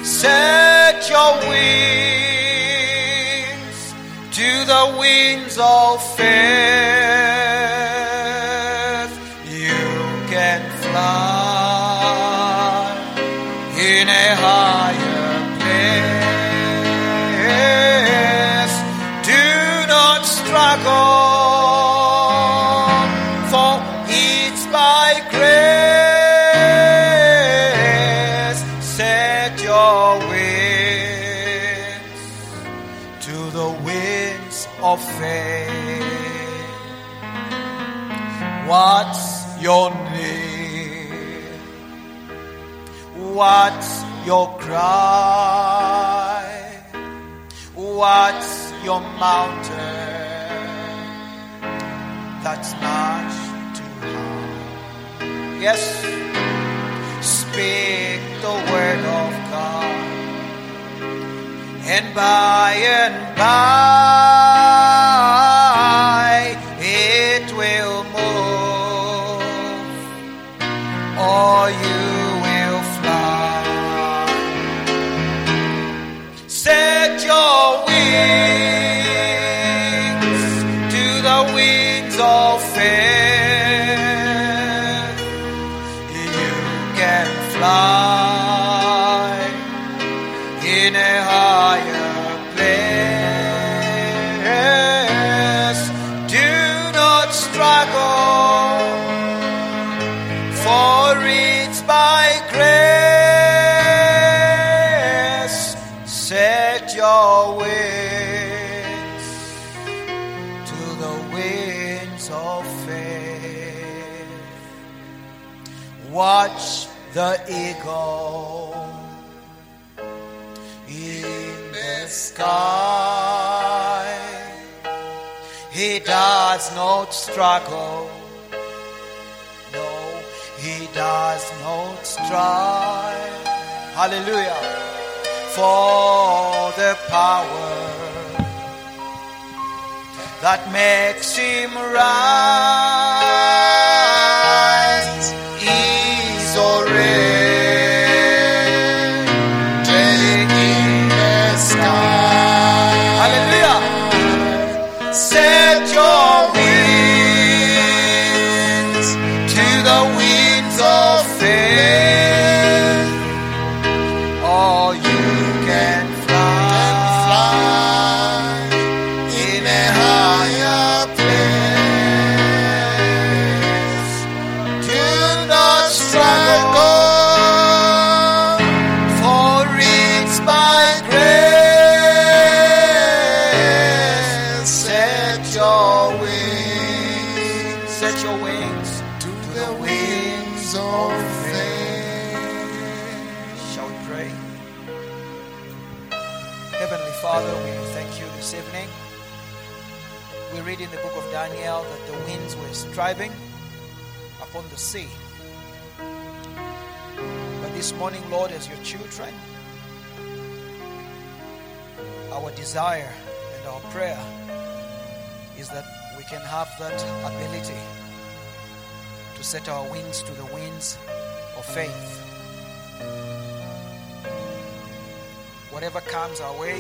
Set your wings to the wings of faith. You can fly in a higher place. Do not struggle, for it's by grace. Set your wings to the wings of faith. What's your name? What's your cry? What's your mountain that's not too high? Yes, speak the word of God, and by it will move, or you will fly. Set your wings to the wings of faith. You can fly in a higher place. Do not struggle, for it's by grace. Set your wings to the wings of faith. Watch the eagle in the sky. He does not struggle. No, he does not strive. Hallelujah. For the power that makes him rise is already in the sky. Hallelujah. Set your wings to the winds of faith. Oh, you can fly in a higher place. Do not struggle, for it's by grace. Set your wings to the wings of faith. Shall we pray? Heavenly Father, we thank you this evening. We read in the book of Daniel that the winds were striving upon the sea. But this morning, Lord, as your children, our desire and our prayer is that we can have that ability to set our wings to the winds of faith. Whatever comes our way,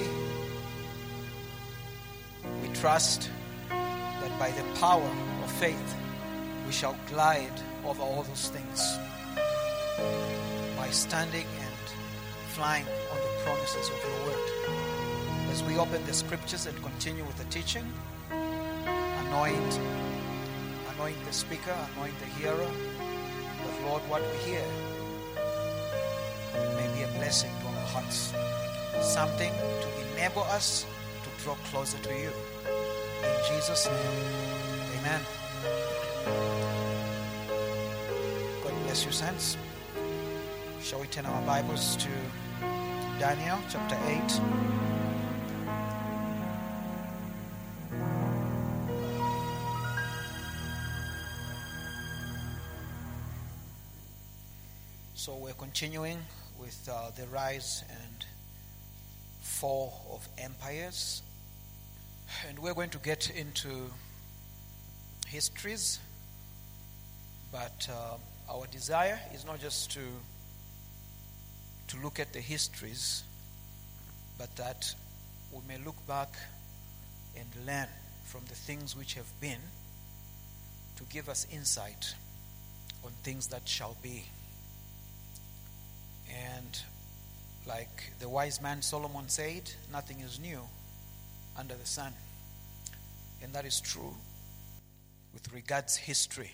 we trust that by the power of faith, we shall glide over all those things by standing and flying on the promises of your word. As we open the scriptures and continue with the teaching, anoint the speaker, anoint the hearer, that Lord, what we hear may be a blessing to our hearts, something to enable us to draw closer to you. In Jesus' name, amen. God bless you, saints. Shall we turn our Bibles to Daniel chapter 8? So we're continuing with the rise and fall of empires. And we're going to get into histories. But our desire is not just to to look at the histories, but that we may look back and learn from the things which have been, to give us insight on things that shall be. And like the wise man Solomon said, nothing is new under the sun. And that is true with regards history.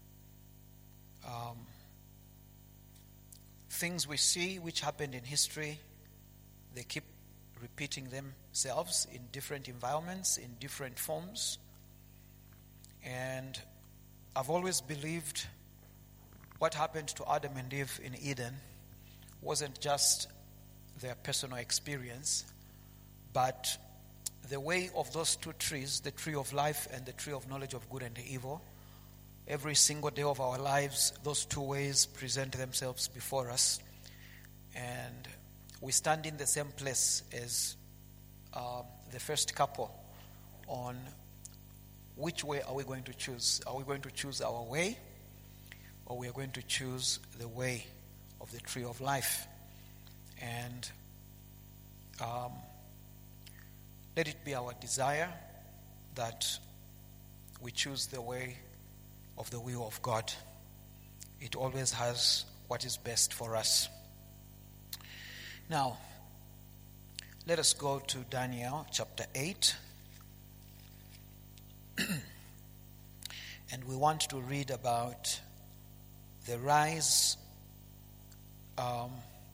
Things we see which happened in history, they keep repeating themselves in different environments, in different forms. And I've always believed what happened to Adam and Eve in Eden wasn't just their personal experience, but the way of those two trees, the tree of life and the tree of knowledge of good and evil, every single day of our lives, those two ways present themselves before us. And we stand in the same place as the first couple on which way are we going to choose. Are we going to choose our way, or we are going to choose the way of the tree of life? And let it be our desire that we choose the way of the will of God. It always has what is best for us. Now, let us go to Daniel chapter 8. And we want to read about the rise of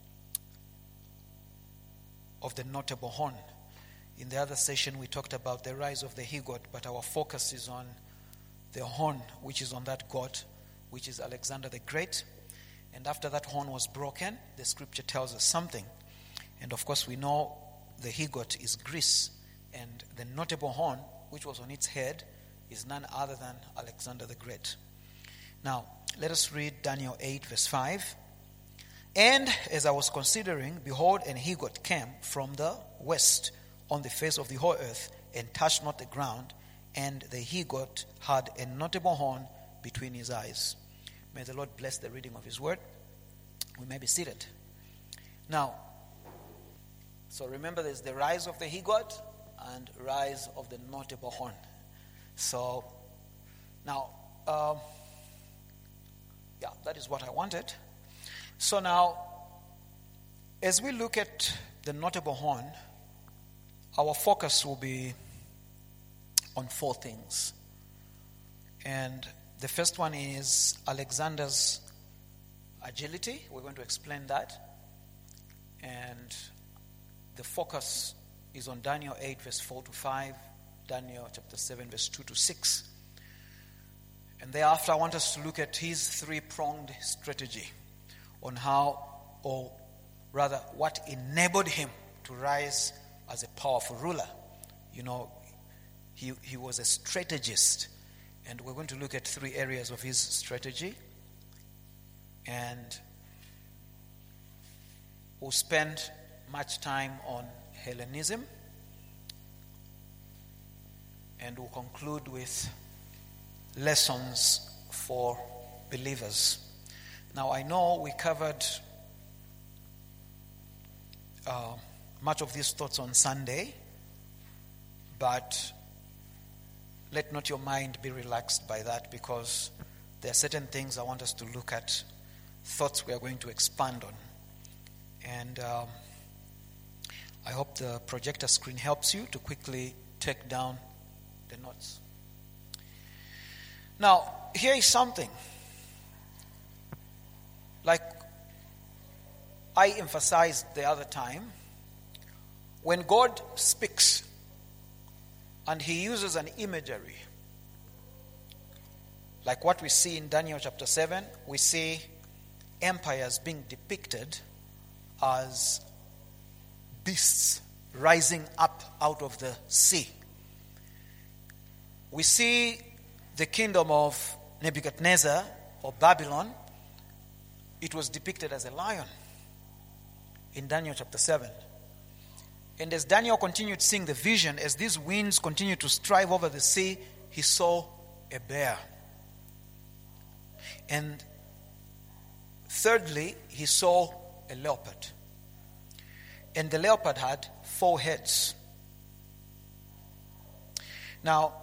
the notable horn. In the other session, we talked about the rise of the he-goat, but our focus is on the horn, which is on that goat, which is Alexander the Great. And after that horn was broken, the scripture tells us something. And of course, we know the he-goat is Greece, and the notable horn, which was on its head, is none other than Alexander the Great. Now, let us read Daniel 8, verse 5. And as I was considering, behold, an he-goat came from the west on the face of the whole earth, and touched not the ground, and the he-goat had a notable horn between his eyes. May the Lord bless the reading of his word. We may be seated. Now, so remember, there's the rise of the he-goat and rise of the notable horn. So, now, that is what I wanted. So now, as we look at the notable horn, our focus will be on four things. And the first one is Alexander's agility. We're going to explain that. And the focus is on Daniel 8, verse 4 to 5, Daniel chapter 7, verse 2 to 6. And thereafter, I want us to look at his three-pronged strategy on how, or rather, what enabled him to rise as a powerful ruler. You know, he was a strategist. And we're going to look at three areas of his strategy. And we'll spend much time on Hellenism. And we'll conclude with lessons for believers. Now, I know we covered much of these thoughts on Sunday, but let not your mind be relaxed by that, because there are certain things I want us to look at, thoughts we are going to expand on. And I hope the projector screen helps you to quickly take down the notes. Now, here is something. Like I emphasized the other time, when God speaks and he uses an imagery, like what we see in Daniel chapter 7, we see empires being depicted as beasts rising up out of the sea. We see the kingdom of Nebuchadnezzar or Babylon. It was depicted as a lion in Daniel chapter 7. And as Daniel continued seeing the vision, as these winds continued to strive over the sea, he saw a bear. And thirdly, he saw a leopard. and the leopard had 4 heads. Now,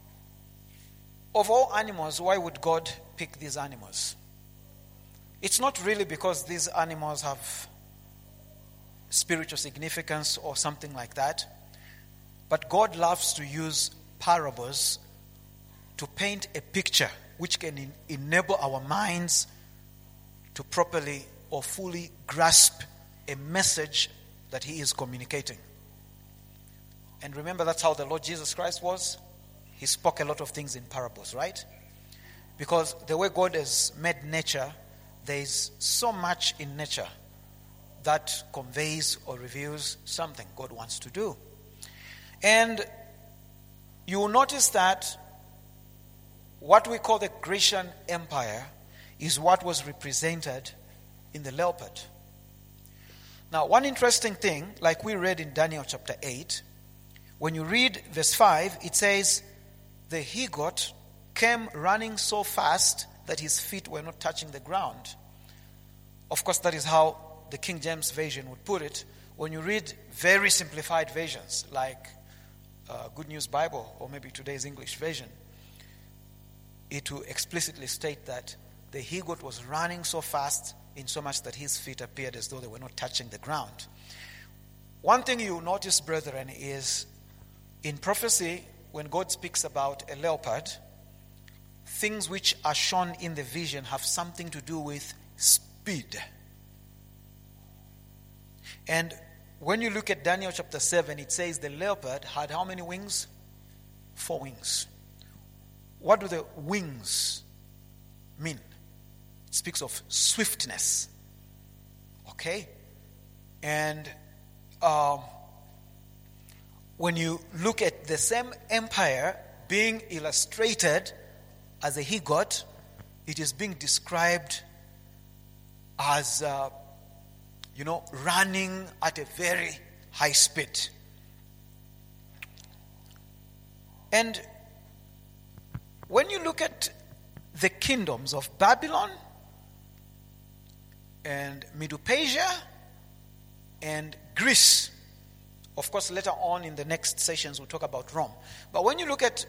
of all animals, why would God pick these animals? It's not really because these animals have spiritual significance or something like that, but God loves to use parables to paint a picture which can enable our minds to properly or fully grasp a message that he is communicating. And remember, that's how the Lord Jesus Christ was. He spoke a lot of things in parables, right? Because the way God has made nature, there is so much in nature that conveys or reveals something God wants to do. And you will notice that what we call the Grecian Empire is what was represented in the leopard. Now, one interesting thing, like we read in Daniel chapter 8, when you read verse 5, it says, the he-goat came running so fast that his feet were not touching the ground. Of course, that is how the King James Version would put it. When you read very simplified versions, like Good News Bible, or maybe today's English version, it will explicitly state that the he-goat was running so fast in so much that his feet appeared as though they were not touching the ground. One thing you notice, brethren, is in prophecy, when God speaks about a leopard, things which are shown in the vision have something to do with speed. And when you look at Daniel chapter 7, it says the leopard had how many wings? 4 wings. What do the wings mean? It speaks of swiftness. Okay? And when you look at the same empire being illustrated as a he-goat, it is being described as, running at a very high speed. And when you look at the kingdoms of Babylon and Medo-Persia and Greece, of course, later on in the next sessions we'll talk about Rome. But when you look at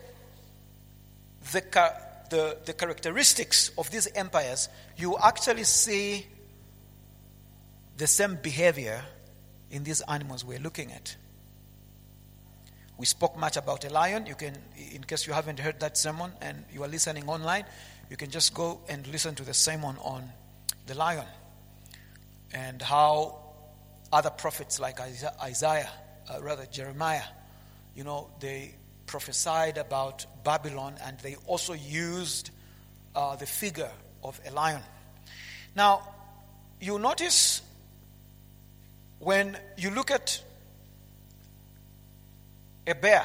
the characteristics of these empires, you actually see the same behavior in these animals we're looking at. We spoke much about a lion. You can, in case you haven't heard that sermon and you are listening online, you can just go and listen to the sermon on the lion and how other prophets like Jeremiah, they prophesied about Babylon, and they also used the figure of a lion. Now, you notice when you look at a bear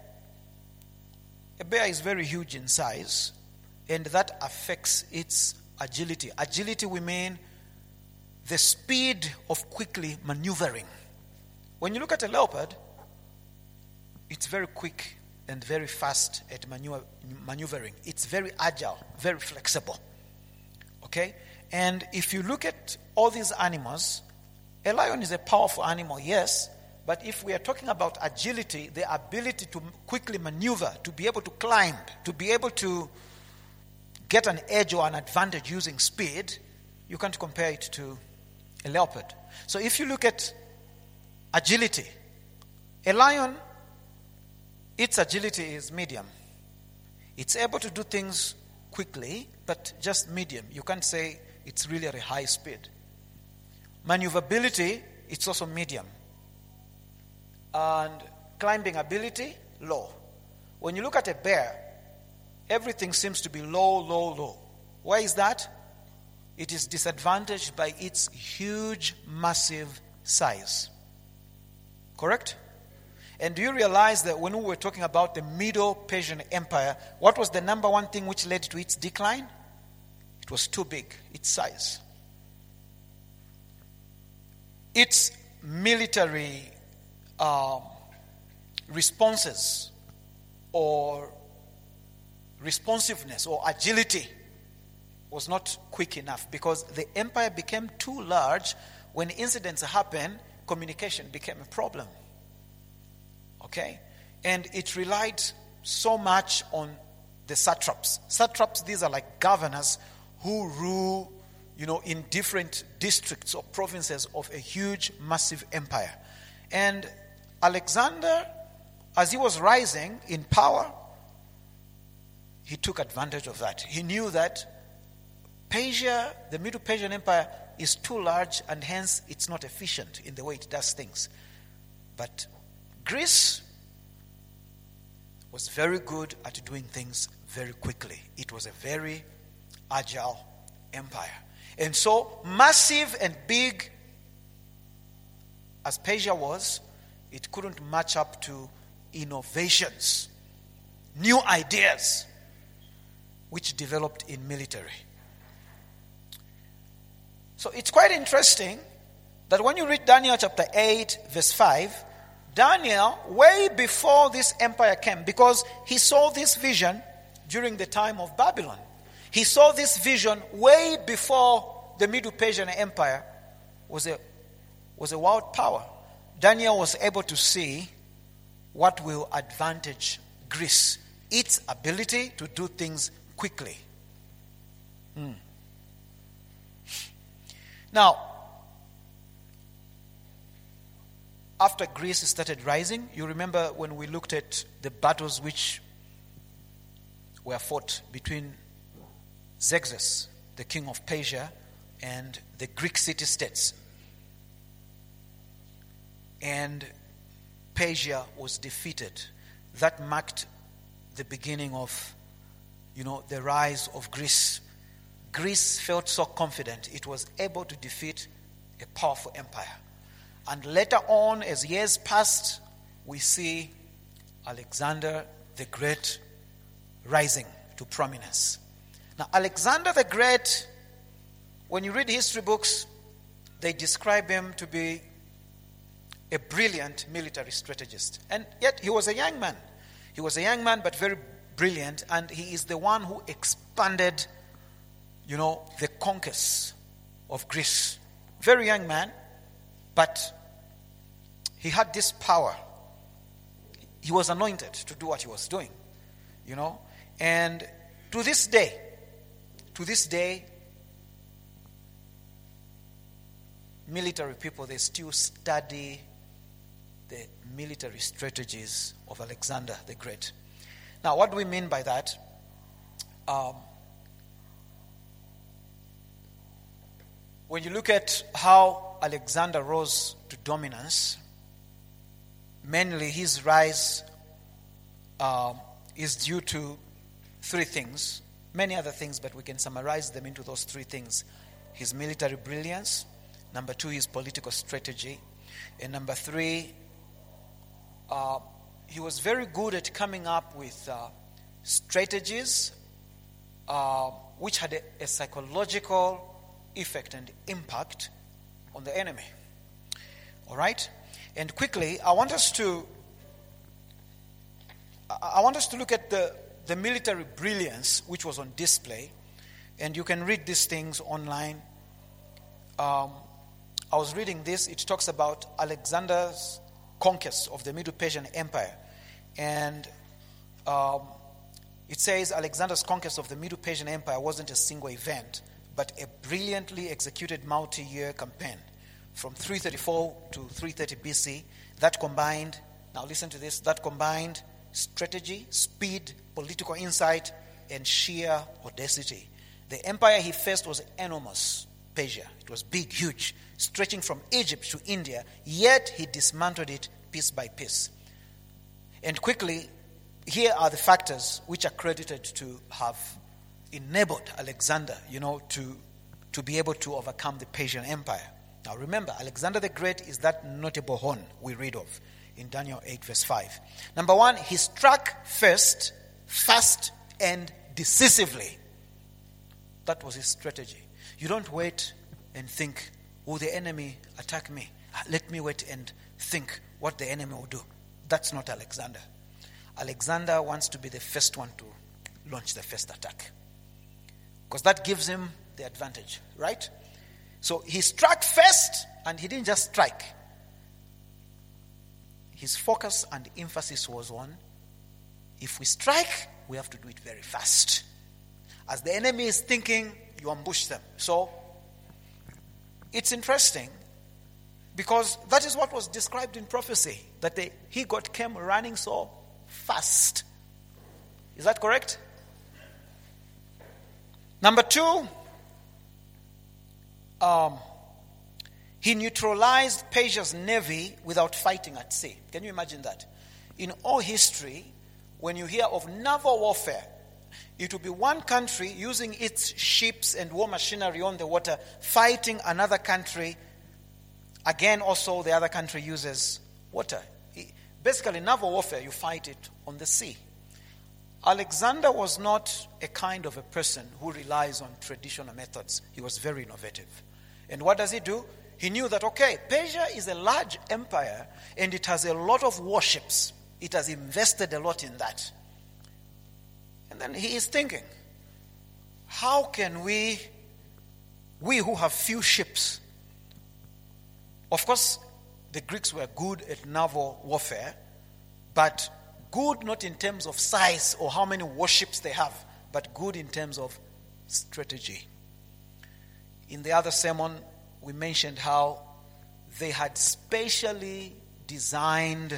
is very huge in size, and that affects its agility. Agility, we mean the speed of quickly maneuvering. When you look at a leopard, it's very quick and very fast at maneuvering. It's very agile, very flexible. Okay? And if you look at all these animals, a lion is a powerful animal, yes, but if we are talking about agility, the ability to quickly maneuver, to be able to climb, to be able to get an edge or an advantage using speed, you can't compare it to a leopard. So if you look at agility, a lion, its agility is medium. It's able to do things quickly, but just medium. You can't say it's really at a high speed. Maneuverability, it's also medium. And climbing ability, low. When you look at a bear, everything seems to be low, low, low. Why is that? It is disadvantaged by its huge, massive size. Correct? And do you realize that when we were talking about the Medo-Persian Empire, what was the number one thing which led to its decline? It was too big, its size. Its military responses or responsiveness or agility was not quick enough, because the empire became too large. When incidents happen, communication became a problem. Okay? And it relied so much on the satraps. Satraps, these are like governors who rule, in different districts or provinces of a huge, massive empire. And Alexander, as he was rising in power, he took advantage of that. He knew that Persia, the Middle Persian Empire, is too large and hence it's not efficient in the way it does things. But Greece was very good at doing things very quickly. It was a very agile empire. And so, massive and big as Persia was, it couldn't match up to innovations, new ideas, which developed in military. So it's quite interesting that when you read Daniel chapter 8, verse 5, Daniel, way before this empire came, because he saw this vision during the time of Babylon. He saw this vision way before the Middle Persian Empire was a world power. Daniel was able to see what will advantage Greece, its ability to do things quickly. Now, after Greece started rising, you remember when we looked at the battles which were fought between Xerxes, the king of Persia, and the Greek city-states. And Persia was defeated. That marked the beginning of, the rise of Greece. Greece felt so confident it was able to defeat a powerful empire. And later on, as years passed, we see Alexander the Great rising to prominence. Now, Alexander the Great, when you read history books, they describe him to be a brilliant military strategist. And yet, he was a young man. He was a young man, but very brilliant. And he is the one who expanded, the conquest of Greece. Very young man, but he had this power. He was anointed to do what he was doing, And to this day, military people, they still study the military strategies of Alexander the Great. Now, what do we mean by that? When you look at how Alexander rose to dominance, mainly his rise is due to three things. Many other things, but we can summarize them into those three things. His military brilliance. Number two, his political strategy. And number three, he was very good at coming up with strategies which had a psychological effect and impact on the enemy. All right? And quickly, I want us to look at the military brilliance which was on display. And you can read these things online. I was reading this. It talks about Alexander's conquest of the Middle Persian Empire. And it says Alexander's conquest of the Middle Persian Empire wasn't a single event, but a brilliantly executed multi-year campaign from 334 to 330 BC that combined, now listen to this, that combined strategy, speed, political insight, and sheer audacity. The empire he faced was enormous, Persia. It was big, huge, stretching from Egypt to India, yet he dismantled it piece by piece. And quickly, here are the factors which are credited to have enabled Alexander, to be able to overcome the Persian Empire. Now remember, Alexander the Great is that notable horn we read of in Daniel 8 verse 5. Number one, he struck first, fast, and decisively. That was his strategy. You don't wait and think, will the enemy attack me? Let me wait and think what the enemy will do. That's not Alexander. Alexander wants to be the first one to launch the first attack, because that gives him the advantage, right? So he struck first, and he didn't just strike. his focus and emphasis was on, if we strike, we have to do it very fast. As the enemy is thinking, you ambush them. So, it's interesting because that is what was described in prophecy, that he came running so fast. Is that correct? Number 2, he neutralized Persia's navy without fighting at sea. Can you imagine that? In all history, when you hear of naval warfare, it will be one country using its ships and war machinery on the water, fighting another country. Again, also the other country uses water. Basically, naval warfare, you fight it on the sea. Alexander was not a kind of a person who relies on traditional methods. He was very innovative. And what does he do? He knew that, okay, Persia is a large empire and it has a lot of warships. It has invested a lot in that. And then he is thinking, how can we who have few ships, of course, the Greeks were good at naval warfare, but good not in terms of size or how many warships they have, but good in terms of strategy. In the other sermon, we mentioned how they had specially designed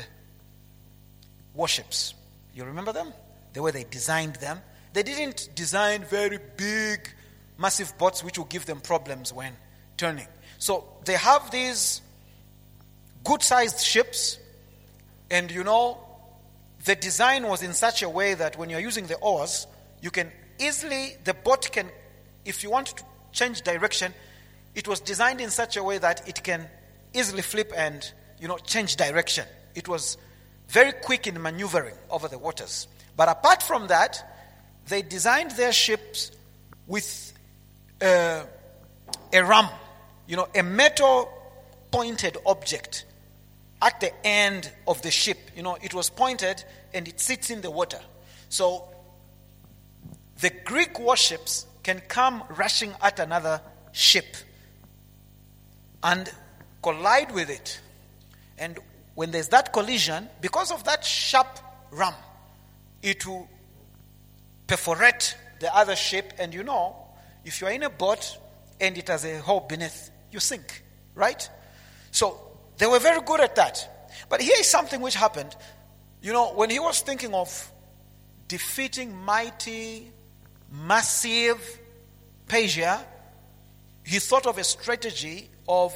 warships. You remember them? The way they designed them. They didn't design very big, massive boats which will give them problems when turning. So they have these good-sized ships, and the design was in such a way that when you're using the oars, you can easily, the boat can, if you want to change direction, it was designed in such a way that it can easily flip and, change direction. It was very quick in maneuvering over the waters. But apart from that, they designed their ships with a ram, a metal pointed object at the end of the ship. It was pointed and it sits in the water. So the Greek warships can come rushing at another ship and collide with it. And when there's that collision, because of that sharp ram, it will perforate the other ship. And if you're in a boat and it has a hole beneath, you sink, right? So they were very good at that. But here is something which happened. When he was thinking of defeating mighty, massive Persia, he thought of a strategy of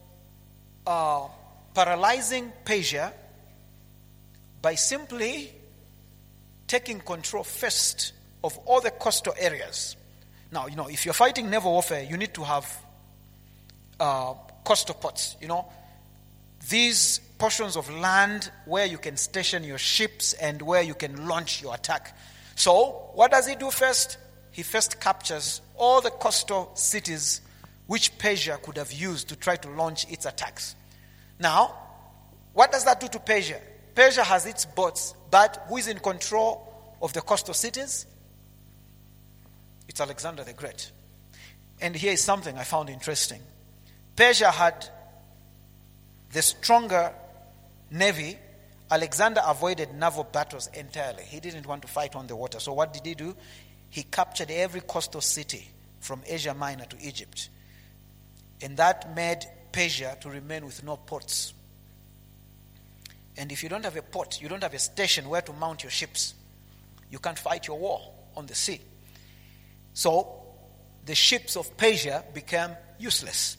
paralyzing Persia by simply taking control first of all the coastal areas. Now, if you're fighting naval warfare, you need to have coastal ports, these portions of land where you can station your ships and where you can launch your attack. So, what does he do first? He first captures all the coastal cities which Persia could have used to try to launch its attacks. Now, what does that do to Persia? Persia has its boats, but who is in control of the coastal cities? It's Alexander the Great. And here is something I found interesting. Persia had the stronger navy. Alexander avoided naval battles entirely. He didn't want to fight on the water. So what did he do? He captured every coastal city from Asia Minor to Egypt. And that made Persia to remain with no ports. And if you don't have a port, you don't have a station where to mount your ships, you can't fight your war on the sea. So the ships of Persia became useless.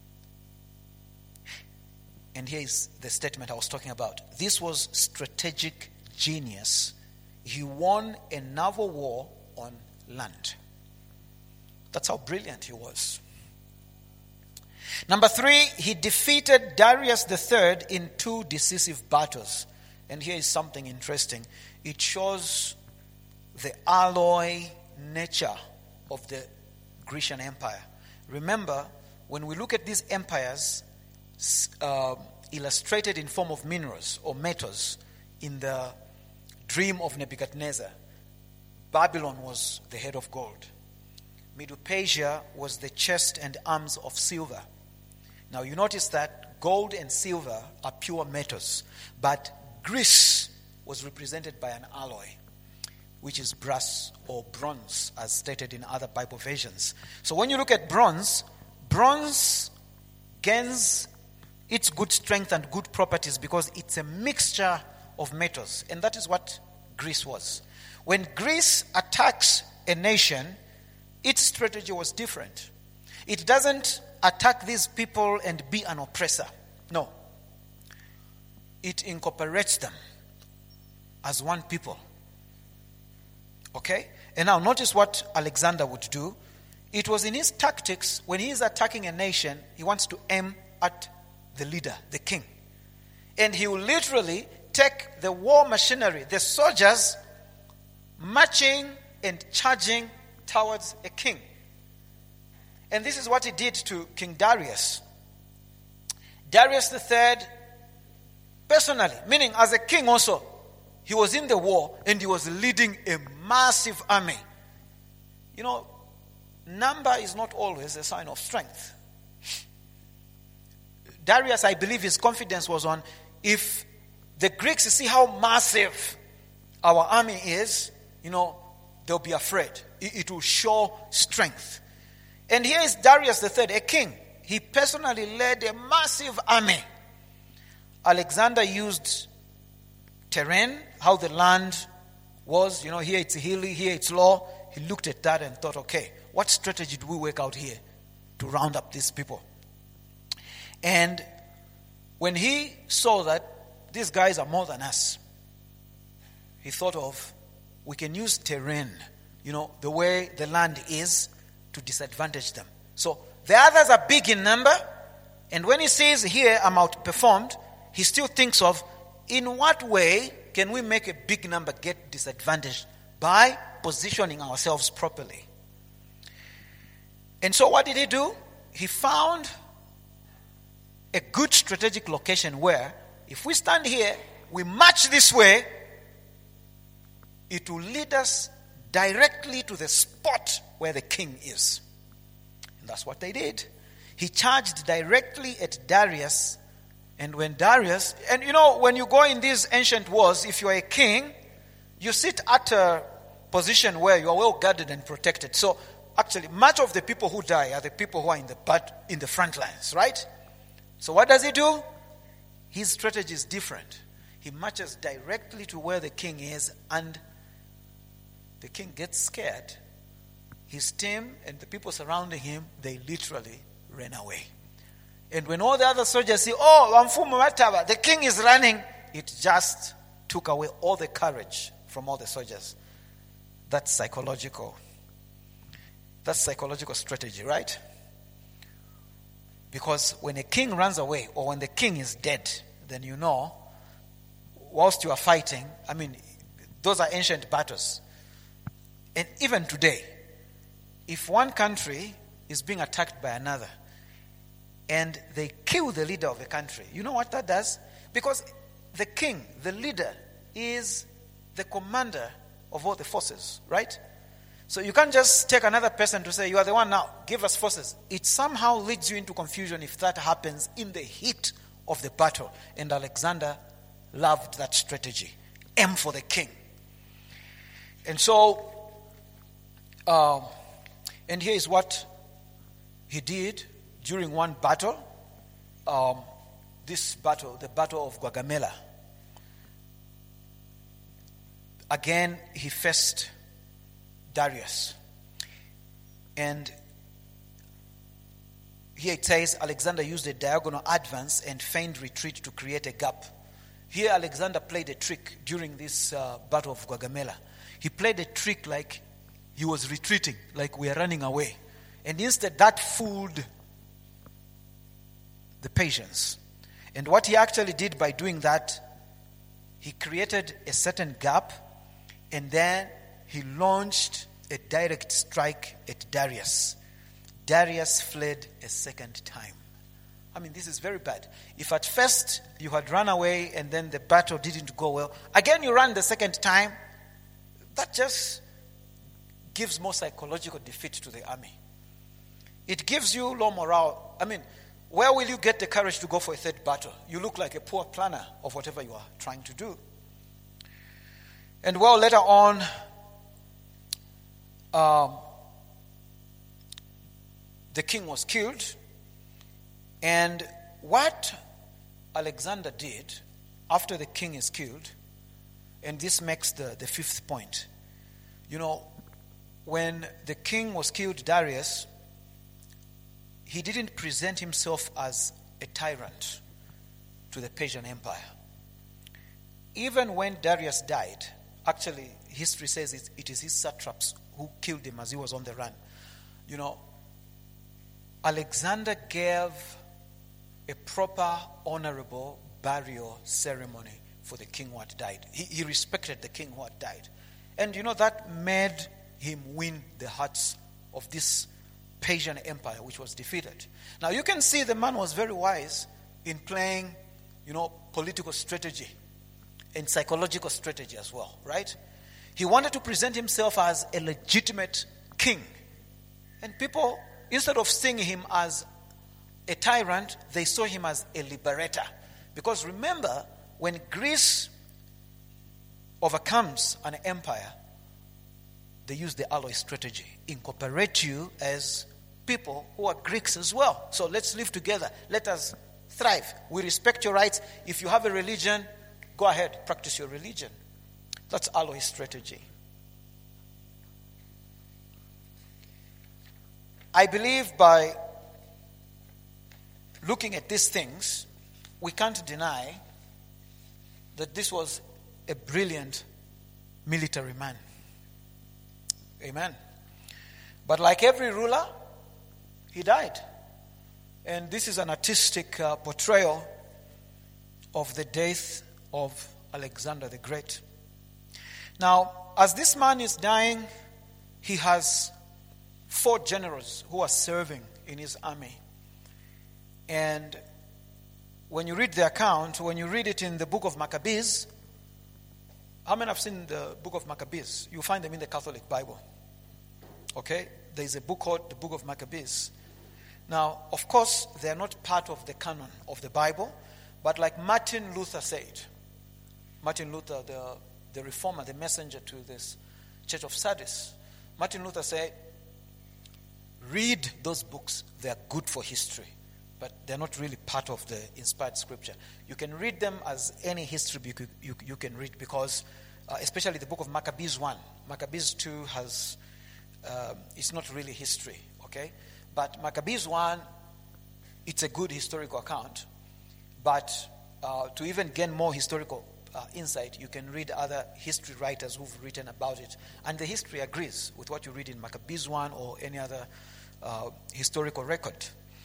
And here is the statement I was talking about. This was strategic genius. He won a naval war on land. That's how brilliant he was. Number 3, he defeated Darius III in 2 decisive battles. And here is something interesting. It shows the alloy nature of the Grecian Empire. Remember, when we look at these empires illustrated in form of minerals or metals in the dream of Nebuchadnezzar, Babylon was the head of gold. Medo-Persia was the chest and arms of silver. Now you notice that gold and silver are pure metals, but Greece was represented by an alloy, which is brass or bronze, as stated in other Bible versions. So when you look at bronze gains its good strength and good properties because it's a mixture of metals. And that is what Greece was. When Greece attacks a nation, its strategy was different. It doesn't attack these people and be an oppressor. No. It incorporates them as one people. Okay? And now notice what Alexander would do. It was in his tactics, when he is attacking a nation, he wants to aim at the leader, the king. And he will literally take the war machinery, the soldiers marching and charging towards a king. And this is what he did to King Darius. Darius III, personally, meaning as a king also, he was in the war and he was leading a massive army. You know, number is not always a sign of strength. Darius, I believe his confidence was on, if the Greeks see how massive our army is, you know, they'll be afraid. It will show strength. And here is Darius III, a king. He personally led a massive army. Alexander used terrain, how the land was. You know, here it's hilly, here it's low. He looked at that and thought, okay, what strategy do we work out here to round up these people? And when he saw that these guys are more than us, he thought of, we can use terrain, you know, the way the land is, to disadvantage them. So the others are big in number, and when he sees here I'm outperformed, he still thinks of, in what way can we make a big number get disadvantaged? By positioning ourselves properly. And so what did he do? He found a good strategic location where, if we stand here, we march this way, it will lead us directly to the spot where the king is. And that's what they did. He charged directly at Darius. And when Darius, and you know, when you go in these ancient wars, if you're a king, you sit at a position where you are well guarded and protected. So actually, much of the people who die are the people who are in the front lines, right? So what does he do? His strategy is different. He marches directly to where the king is, and the king gets scared. His team and the people surrounding him, they literally ran away. And when all the other soldiers see, the king is running, it just took away all the courage from all the soldiers. That's psychological. That's psychological strategy, right? Because when a king runs away, or when the king is dead, then you know, whilst you are fighting, I mean, those are ancient battles. And even today, if one country is being attacked by another, and they kill the leader of the country, you know what that does? Because the king, the leader, is the commander of all the forces, right? So you can't just take another person to say, you are the one now, give us forces. It somehow leads you into confusion if that happens in the heat of the battle. And Alexander loved that strategy. Aim for the king. And so, and here is what he did during one battle. This battle, the Battle of Gaugamela. Again, he faced Darius. And here it says Alexander used a diagonal advance and feigned retreat to create a gap. Here Alexander played a trick during this Battle of Gaugamela. He played a trick like he was retreating, like we are running away. And instead that fooled the Persians. And what he actually did by doing that, he created a certain gap, and then he launched a direct strike at Darius. Darius fled a second time. I mean, this is very bad. If at first you had run away and then the battle didn't go well, again you run the second time, that just gives more psychological defeat to the army. It gives you low morale. I mean, where will you get the courage to go for a third battle? You look like a poor planner of whatever you are trying to do. And well, later on, the king was killed. And what Alexander did after the king is killed, and this makes the fifth point. You know, when the king was killed, Darius, he didn't present himself as a tyrant to the Persian Empire. Even when Darius died, actually, history says it is his satraps who killed him as he was on the run. You know, Alexander gave a proper, honorable burial ceremony for the king who had died. He respected the king who had died. And you know, that made him win the hearts of this Persian Empire, which was defeated. Now you can see the man was very wise in playing, you know, political strategy and psychological strategy as well, right? He wanted to present himself as a legitimate king. And people, instead of seeing him as a tyrant, they saw him as a liberator. Because remember, when Greece overcomes an empire, they use the alloy strategy. Incorporate you as people who are Greeks as well. So let's live together. Let us thrive. We respect your rights. If you have a religion, go ahead, practice your religion. That's alloy strategy. I believe by looking at these things, we can't deny that this was a brilliant military man. Amen. But like every ruler, he died. And this is an artistic portrayal of the death of Alexander the Great. Now, as this man is dying, he has 4 generals who are serving in his army. And when you read the account, when you read it in the book of Maccabees, how many have seen the book of Maccabees? You find them in the Catholic Bible. Okay? There's a book called the book of Maccabees. Now, of course, they are not part of the canon of the Bible, but like Martin Luther said, Martin Luther, the reformer, the messenger to this church of Sardis, Martin Luther said, read those books. They are good for history, but they're not really part of the inspired scripture. You can read them as any history book you can read, because especially the book of Maccabees 1. Maccabees 2 has, it's not really history, okay? But Maccabees 1, it's a good historical account. But to even gain more historical insight, you can read other history writers who've written about it. And the history agrees with what you read in Maccabees 1 or any other historical record.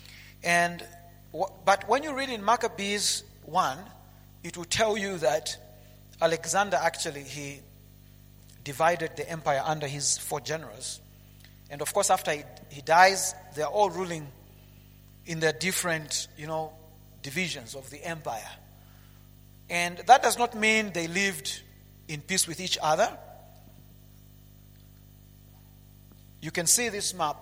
But when you read in Maccabees 1, it will tell you that Alexander actually, he divided the empire under his 4 generals. And of course, after he dies, they're all ruling in their different, divisions of the empire. And that does not mean they lived in peace with each other. You can see this map.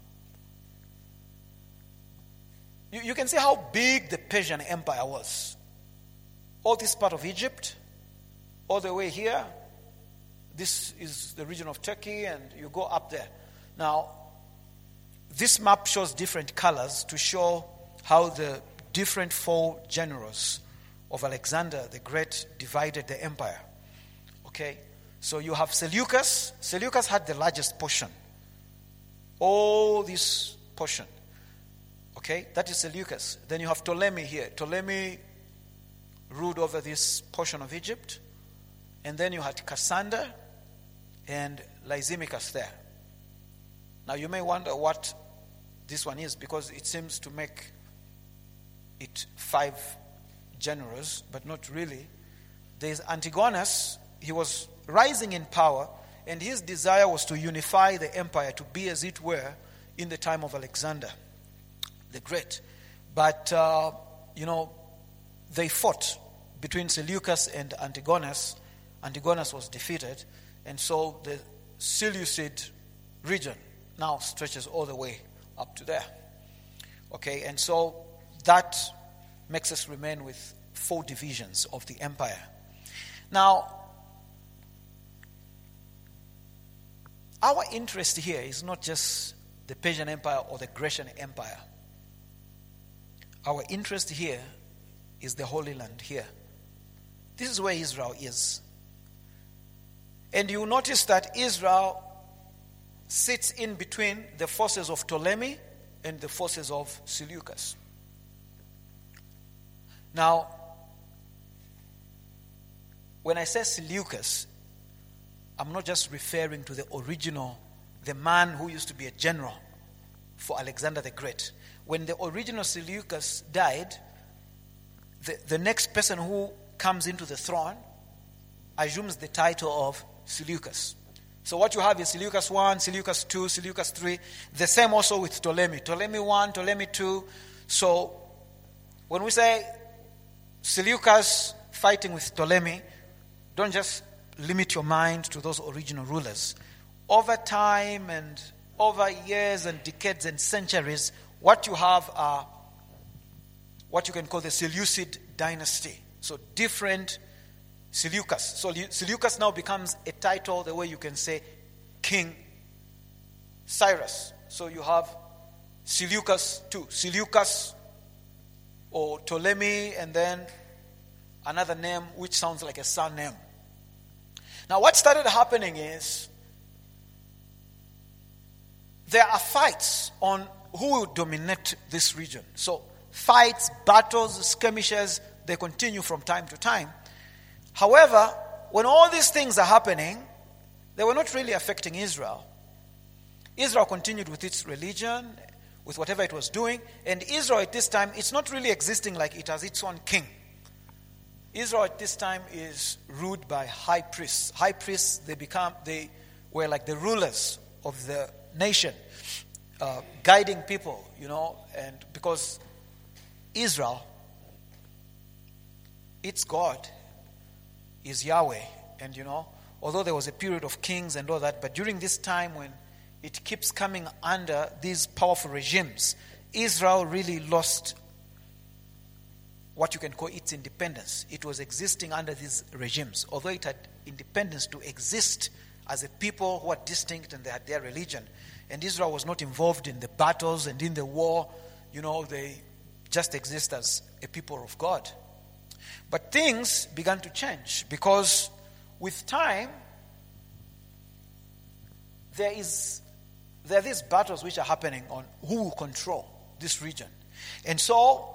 You can see how big the Persian Empire was. All this part of Egypt, all the way here. This is the region of Turkey, and you go up there. Now, this map shows different colors to show how the different 4 generals of Alexander the Great divided the empire. Okay? So you have Seleucus. Seleucus had the largest portion. All this portion. Okay? That is Seleucus. Then you have Ptolemy here. Ptolemy ruled over this portion of Egypt. And then you had Cassander and Lysimachus there. Now you may wonder what this one is, because it seems to make it 5 generals, but not really. There's Antigonus. He was rising in power, and his desire was to unify the empire to be as it were in the time of Alexander the Great. But, they fought between Seleucus and Antigonus. Antigonus was defeated, and so the Seleucid region now stretches all the way up to there. Okay, and so that makes us remain with 4 divisions of the empire. Now, our interest here is not just the Persian Empire or the Grecian Empire. Our interest here is the Holy Land here. This is where Israel is. And you notice that Israel sits in between the forces of Ptolemy and the forces of Seleucus. Now, when I say Seleucus, I'm not just referring to the original, the man who used to be a general for Alexander the Great. When the original Seleucus died, the next person who comes into the throne assumes the title of Seleucus. So what you have is Seleucus I, Seleucus II, Seleucus III. The same also with Ptolemy. Ptolemy I, Ptolemy II. So when we say Seleucus fighting with Ptolemy, don't just limit your mind to those original rulers. Over time and over years and decades and centuries, what you have are what you can call the Seleucid dynasty. So different Seleucus. So Seleucus now becomes a title the way you can say King Cyrus. So you have Seleucus II, Seleucus or Ptolemy, and then another name which sounds like a surname. Now what started happening is there are fights on who will dominate this region. So fights, battles, skirmishes, they continue from time to time. However, when all these things are happening, they were not really affecting Israel. Israel continued with its religion, with whatever it was doing, and Israel at this time, it's not really existing like it has its own king. Israel at this time is ruled by high priests. High priests, they were like the rulers of the nation, guiding people, and because Israel, its God is Yahweh. And although there was a period of kings and all that, but during this time when it keeps coming under these powerful regimes, Israel really lost what you can call its independence. It was existing under these regimes. Although it had independence to exist as a people who are distinct and they had their religion. And Israel was not involved in the battles and in the war. They just exist as a people of God. But things began to change because with time, there are these battles which are happening on who will control this region. And so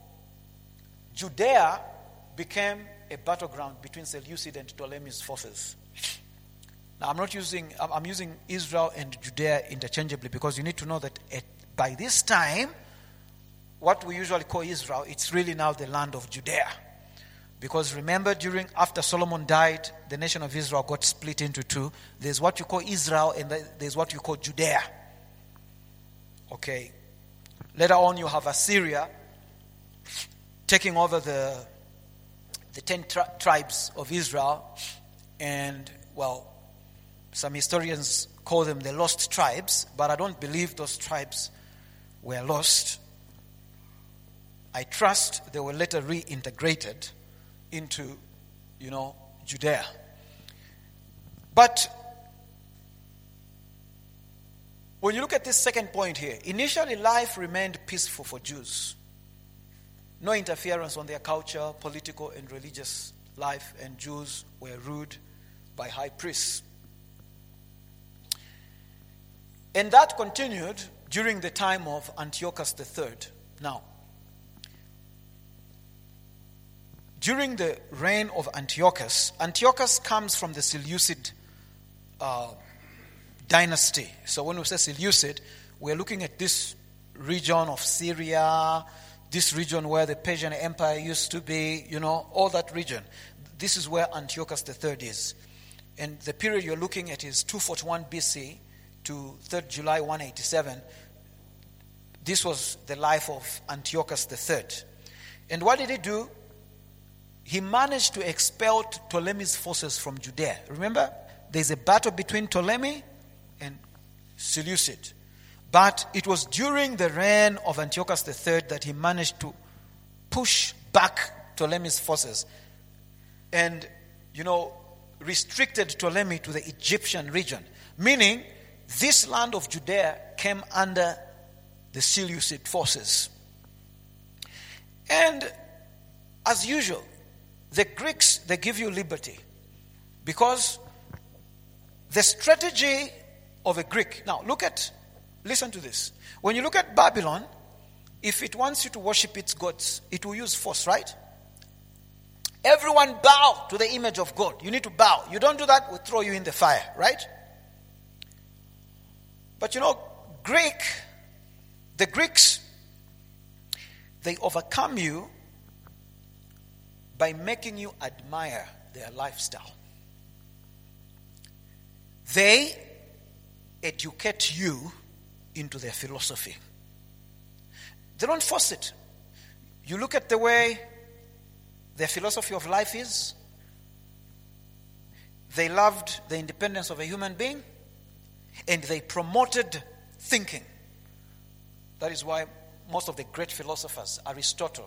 Judea became a battleground between Seleucid and Ptolemy's forces. Now I'm using Israel and Judea interchangeably because you need to know that by this time, what we usually call Israel, it's really now the land of Judea. Because remember, after Solomon died, the nation of Israel got split into two. There's what you call Israel and there's what you call Judea. Okay. Later on you have Assyria taking over the 10 tribes of Israel. And, some historians call them the lost tribes, but I don't believe those tribes were lost. I trust they were later reintegrated into, Judea. But when you look at this second point here, initially life remained peaceful for Jews. No interference on their culture, political and religious life, and Jews were ruled by high priests. And that continued during the time of Antiochus III. Now, during the reign of Antiochus comes from the Seleucid dynasty. So when we say Seleucid, we're looking at this region of Syria, this region where the Persian Empire used to be, all that region. This is where Antiochus III is. And the period you're looking at is 241 BC to 3rd July 187. This was the life of Antiochus III. And what did he do? He managed to expel Ptolemy's forces from Judea. Remember, there's a battle between Ptolemy and Seleucid. But it was during the reign of Antiochus III that he managed to push back Ptolemy's forces and, restricted Ptolemy to the Egyptian region. Meaning, this land of Judea came under the Seleucid forces. And as usual, the Greeks, they give you liberty. Because the strategy of a Greek, now listen to this. When you look at Babylon, if it wants you to worship its gods, it will use force, right? Everyone bow to the image of God. You need to bow. You don't do that, we'll throw you in the fire, right? But the Greeks, they overcome you by making you admire their lifestyle. They educate you into their philosophy. They don't force it. You look at the way their philosophy of life is. They loved the independence of a human being, and they promoted thinking. That is why most of the great philosophers, Aristotle,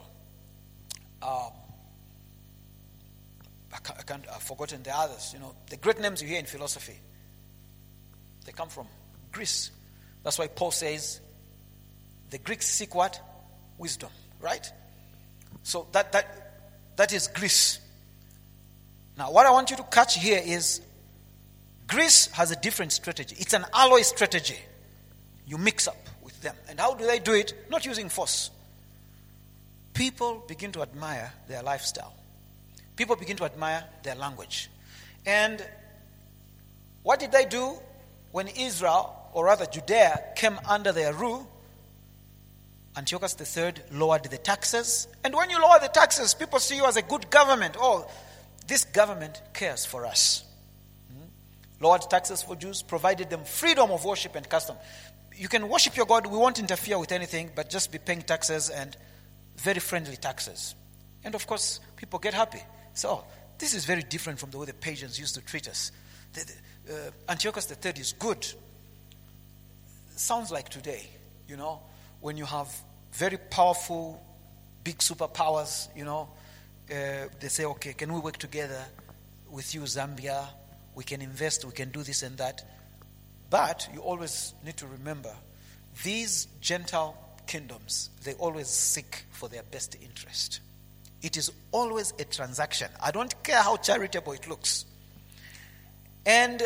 I've forgotten the others, the great names you hear in philosophy, they come from Greece. That's why Paul says, the Greeks seek what? Wisdom, right? So that is Greece. Now, what I want you to catch here is Greece has a different strategy. It's an alloy strategy. You mix up with them. And how do they do it? Not using force. People begin to admire their lifestyle. People begin to admire their language. And what did they do when Israel, or rather Judea, came under their rule? Antiochus III lowered the taxes. And when you lower the taxes, people see you as a good government. Oh, this government cares for us. Lowered taxes for Jews, provided them freedom of worship and custom. You can worship your God, we won't interfere with anything, but just be paying taxes, and very friendly taxes. And of course, people get happy. So, this is very different from the way the pagans used to treat us. Antiochus III is good. Sounds like today, when you have very powerful, big superpowers, they say, okay, can we work together with you, Zambia? We can invest, we can do this and that. But you always need to remember, these Gentile kingdoms, they always seek for their best interest. It is always a transaction. I don't care how charitable it looks. And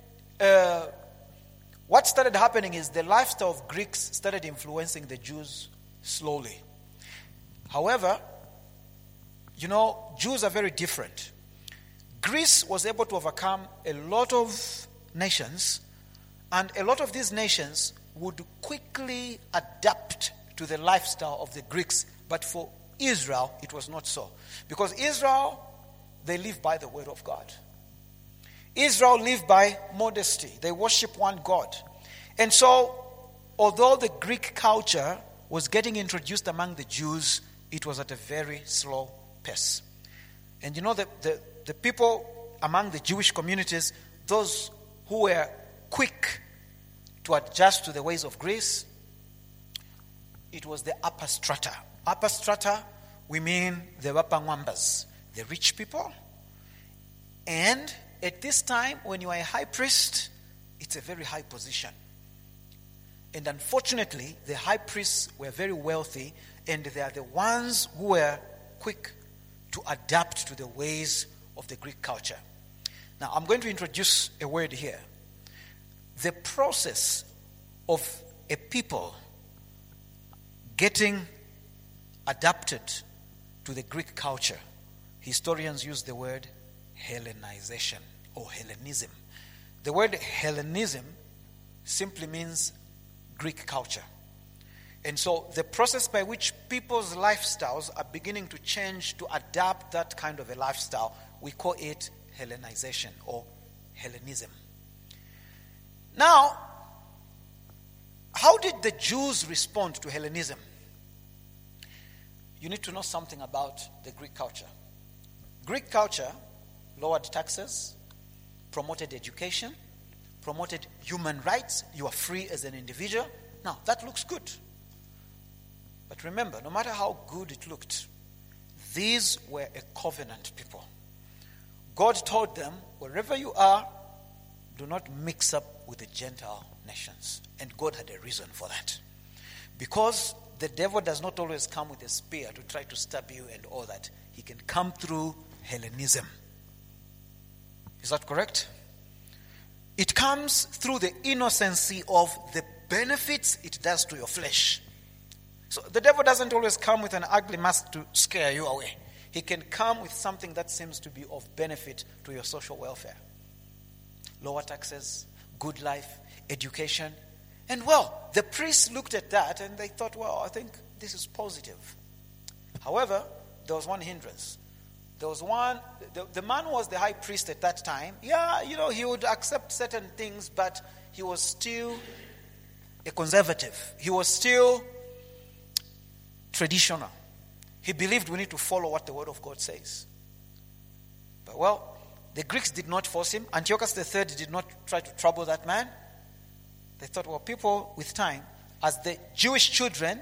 what started happening is the lifestyle of Greeks started influencing the Jews slowly. However, Jews are very different. Greece was able to overcome a lot of nations, and a lot of these nations would quickly adapt to the lifestyle of the Greeks. But for Israel, it was not so. Because Israel, they live by the word of God. Israel lived by modesty. They worship one God. And so, although the Greek culture was getting introduced among the Jews, it was at a very slow pace. And the people among the Jewish communities, those who were quick to adjust to the ways of Greece, it was the upper strata. Upper strata, we mean the Wapangwambas, the rich people. And at this time, when you are a high priest, it's a very high position. And unfortunately, the high priests were very wealthy, and they are the ones who were quick to adapt to the ways of the Greek culture. Now, I'm going to introduce a word here. The process of a people getting adapted to the Greek culture, historians use the word Hellenization or Hellenism. The word Hellenism simply means Greek culture. And so the process by which people's lifestyles are beginning to change to adapt that kind of a lifestyle, we call it Hellenization or Hellenism. Now, how did the Jews respond to Hellenism? You need to know something about the Greek culture. Greek culture lowered taxes, promoted education, promoted human rights. You are free as an individual. Now, that looks good. But remember, no matter how good it looked, These were a covenant people. God told them, wherever you are, do not mix up with the Gentile nations. And God had a reason for that. Because the devil does not always come with a spear to try to stab you and all that. He can come through Hellenism. Is that correct? It comes through the innocency of the benefits it does to your flesh. So the devil doesn't always come with an ugly mask to scare you away. He can come with something that seems to be of benefit to your social welfare. Lower taxes, good life, education. And well, the priests looked at that and they thought, well, I think this is positive. However, there was one hindrance. There was one, the man was the high priest at that time. Yeah, he would accept certain things, but he was still a conservative. He was still traditional. He believed we need to follow what the Word of God says. But well, the Greeks did not force him. Antiochus III did not try to trouble that man. They thought, well, people with time, as the Jewish children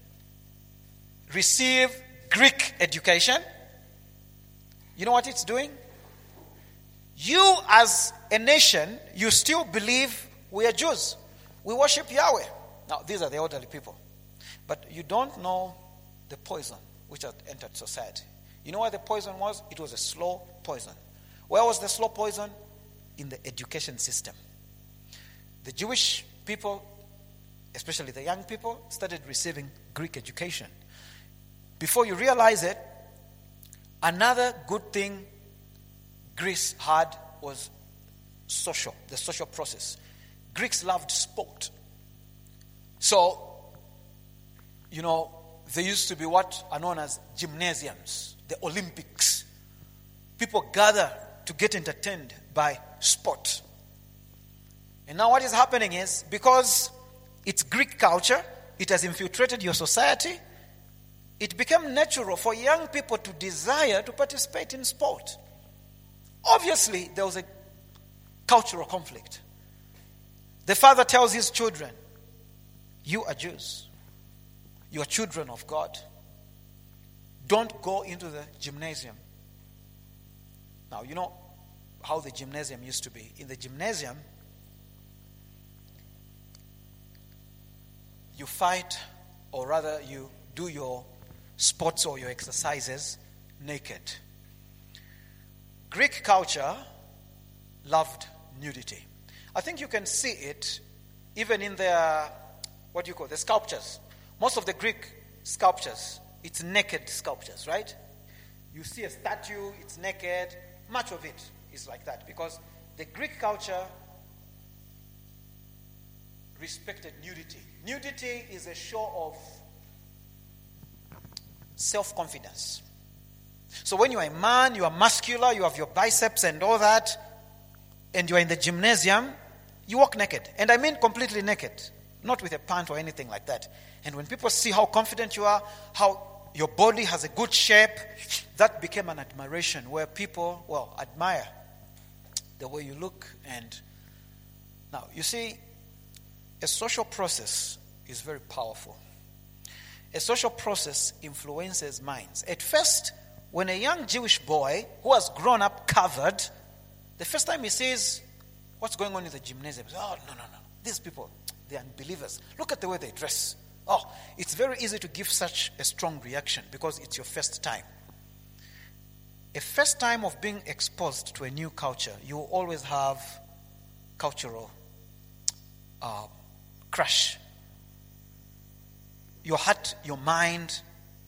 receive Greek education, you know what it's doing? You as a nation, you still believe we are Jews. We worship Yahweh. Now, these are the elderly people. But you don't know the poison which had entered society. You know what the poison was? It was a slow poison. Where was the slow poison? In the education system. The Jewish people, especially the young people, started receiving Greek education. Before you realize it, another good thing Greece had was the social process. Greeks loved sport. So, there used to be what are known as gymnasiums, the Olympics. People gather to get entertained by sport. And now what is happening is, because it's Greek culture, it has infiltrated your society, it became natural for young people to desire to participate in sport. Obviously, there was a cultural conflict. The father tells his children, you are Jews. You are children of God. Don't go into the gymnasium. Now, you know how the gymnasium used to be. In the gymnasium, you fight, or rather you do your sports or your exercises naked. Greek culture loved nudity. I think you can see it even in their, the sculptures. Most of the Greek sculptures, it's naked sculptures, right? You see a statue, it's naked. Much of it is like that because the Greek culture respected nudity. Nudity is a show of self-confidence. So when you are a man, you are muscular, you have your biceps and all that, and you are in the gymnasium, you walk naked. And I mean completely naked, not with a pant or anything like that. And when people see how confident you are, how your body has a good shape, that became an admiration where people, admire the way you look. And now, you see, a social process is very powerful. A social process influences minds. At first, when a young Jewish boy who has grown up covered, the first time he sees what's going on in the gymnasium, he says, oh, no. These people, they're unbelievers. Look at the way they dress. Oh, it's very easy to give such a strong reaction because it's your first time. A first time of being exposed to a new culture, you will always have cultural crash. Your heart, your mind,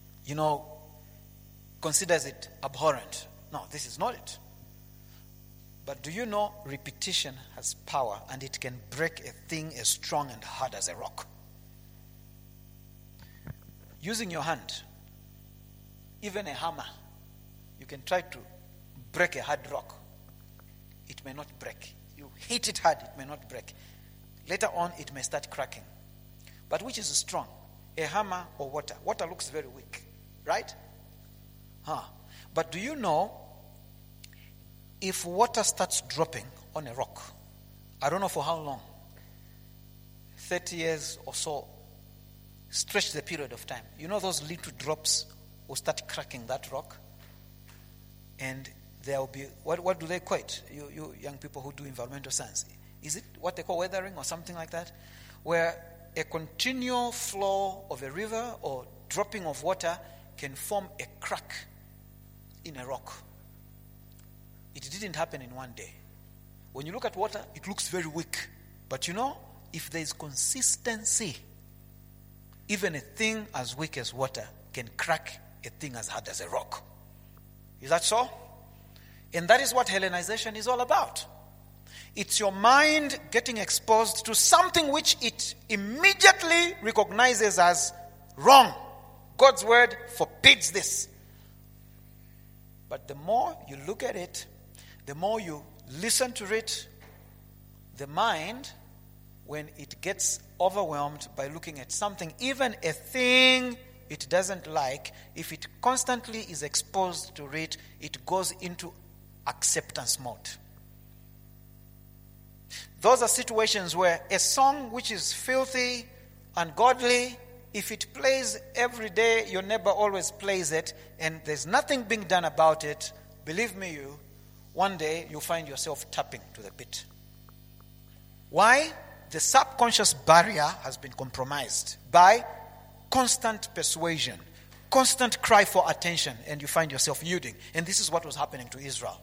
considers it abhorrent. No, this is not it. But do you know repetition has power and it can break a thing as strong and hard as a rock? Using your hand, even a hammer, you can try to break a hard rock. It may not break. You hit it hard, it may not break. Later on, it may start cracking. But which is strong? A hammer or water? Water looks very weak, right? But do you know, if water starts dropping on a rock, I don't know for how long, 30 years or so, stretch the period of time. You know those little drops will start cracking that rock. And there will be, what do they call it? You young people who do environmental science. Is it what they call weathering or something like that? Where a continual flow of a river or dropping of water can form a crack in a rock. It didn't happen in one day. When you look at water, it looks very weak. But if there is consistency, even a thing as weak as water can crack a thing as hard as a rock. Is that so? And that is what Hellenization is all about. It's your mind getting exposed to something which it immediately recognizes as wrong. God's word forbids this. But the more you look at it, the more you listen to it, the mind, when it gets overwhelmed by looking at something, even a thing it doesn't like, if it constantly is exposed to it, it goes into acceptance mode. Those are situations where a song which is filthy, ungodly, if it plays every day, your neighbor always plays it, and there's nothing being done about it, believe me, one day you'll find yourself tapping to the beat. Why? The subconscious barrier has been compromised by constant persuasion, constant cry for attention, and you find yourself yielding. And this is what was happening to Israel.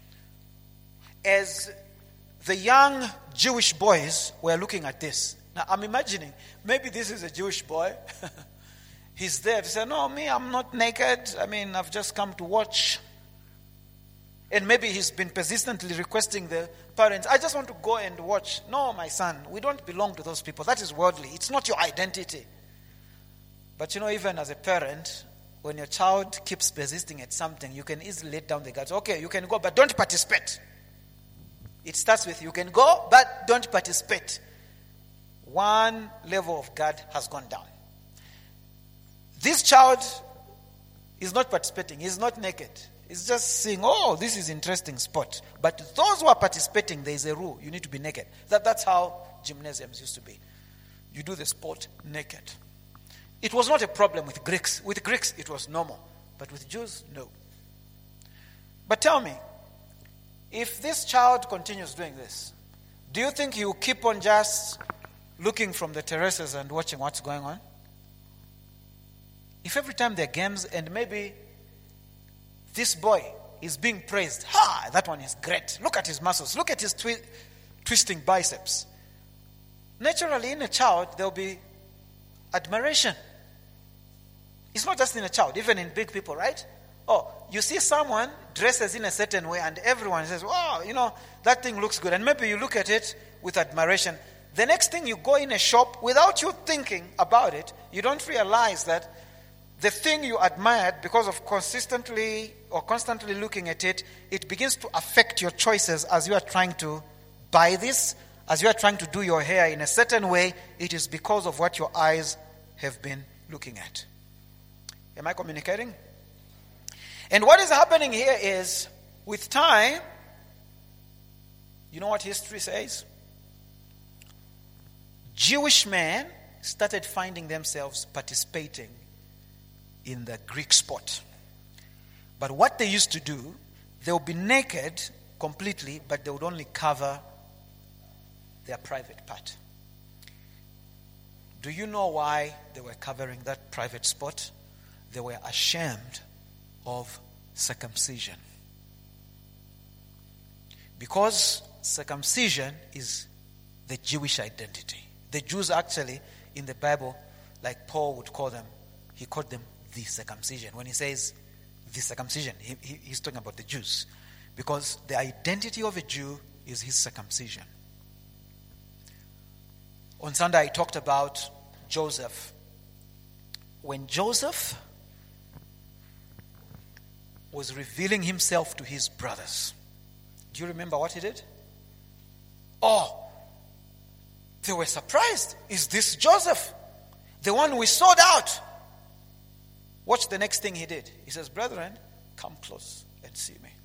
As the young Jewish boys were looking at this, now I'm imagining, maybe this is a Jewish boy. He's there to say, no, I'm not naked. I've just come to watch. And maybe he's been persistently requesting the parents, I just want to go and watch. No, my son, we don't belong to those people. That is worldly. It's not your identity. But even as a parent, when your child keeps persisting at something, you can easily let down the guards. Okay, you can go, but don't participate. It starts with, you can go, but don't participate. One level of guard has gone down. This child is not participating. He's not naked. He's just saying, this is interesting sport. But those who are participating, there is a rule. You need to be naked. That's how gymnasiums used to be. You do the sport naked. It was not a problem with Greeks. With Greeks, it was normal. But with Jews, no. But tell me, if this child continues doing this, do you think he will keep on just looking from the terraces and watching what's going on? If every time there are games and maybe this boy is being praised, that one is great. Look at his muscles. Look at his twisting biceps. Naturally, in a child, there will be admiration. It's not just in a child, even in big people, right? You see someone dresses in a certain way and everyone says, that thing looks good. And maybe you look at it with admiration. The next thing, you go in a shop without you thinking about it, you don't realize that the thing you admired, because of constantly looking at it, it begins to affect your choices as you are trying to buy this, as you are trying to do your hair in a certain way. It is because of what your eyes have been looking at. Am I communicating? And what is happening here is, with time, you know what history says? Jewish men started finding themselves participating in the Greek sport. But what they used to do, they would be naked completely, but they would only cover their private part. Do you know why they were covering that private spot? They were ashamed of circumcision. Because circumcision is the Jewish identity. The Jews actually, in the Bible, like Paul would call them, he called them the circumcision. When he says the circumcision, he's talking about the Jews. Because the identity of a Jew is his circumcision. On Sunday, I talked about Joseph. When Joseph was revealing himself to his brothers, do you remember what he did? They were surprised. Is this Joseph? The one we sold out. Watch the next thing he did. He says, brethren, come close and see me.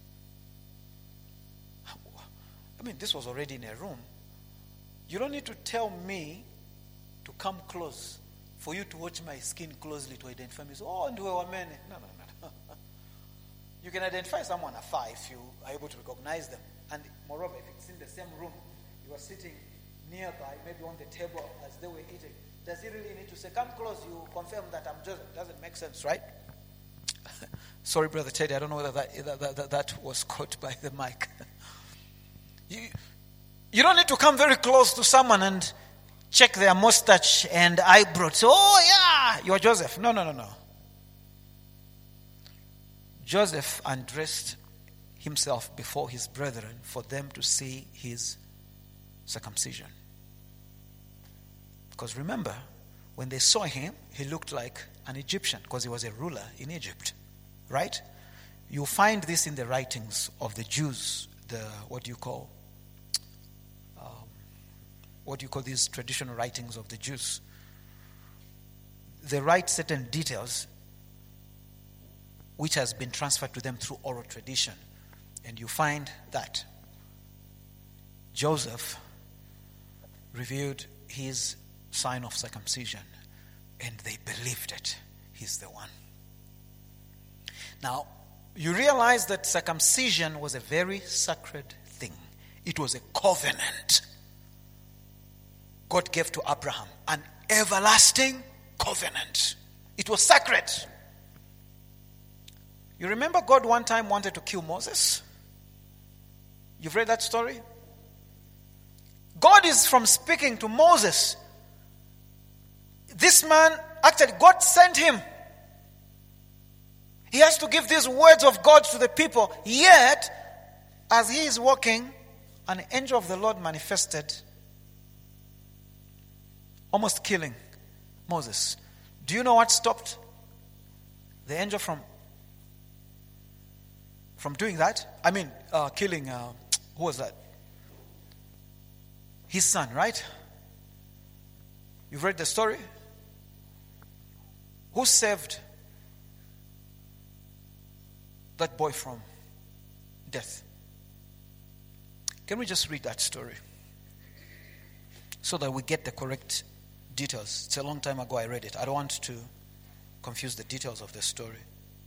This was already in a room. You don't need to tell me to come close for you to watch my skin closely to identify me. And we were men. No. You can identify someone afar if you are able to recognize them. And moreover, if it's in the same room, you are sitting nearby, maybe on the table as they were eating. Does he really need to say, come close, you confirm that I'm Joseph? Doesn't make sense, right? Sorry, Brother Teddy, I don't know whether that was caught by the mic. You don't need to come very close to someone and check their mustache and eyebrows. So, oh yeah, you're Joseph. No. Joseph undressed himself before his brethren for them to see his circumcision. Because remember, when they saw him, he looked like an Egyptian because he was a ruler in Egypt. Right? You find this in the writings of the Jews, what do you call these traditional writings of the Jews? They write certain details which has been transferred to them through oral tradition. And you find that Joseph revealed his sign of circumcision, and they believed it. He's the one. Now, you realize that circumcision was a very sacred thing. It was a covenant God gave to Abraham, an everlasting covenant. It was sacred. You remember God one time wanted to kill Moses? You've read that story? God is from speaking to Moses. This man, actually, God sent him. He has to give these words of God to the people. Yet, as he is walking, an angel of the Lord manifested, almost killing Moses. Do you know what stopped the angel from doing that? I mean, killing, who was that? His son, right? You've read the story? Who saved that boy from death? Can we just read that story so that we get the correct details? It's a long time ago I read it. I don't want to confuse the details of the story.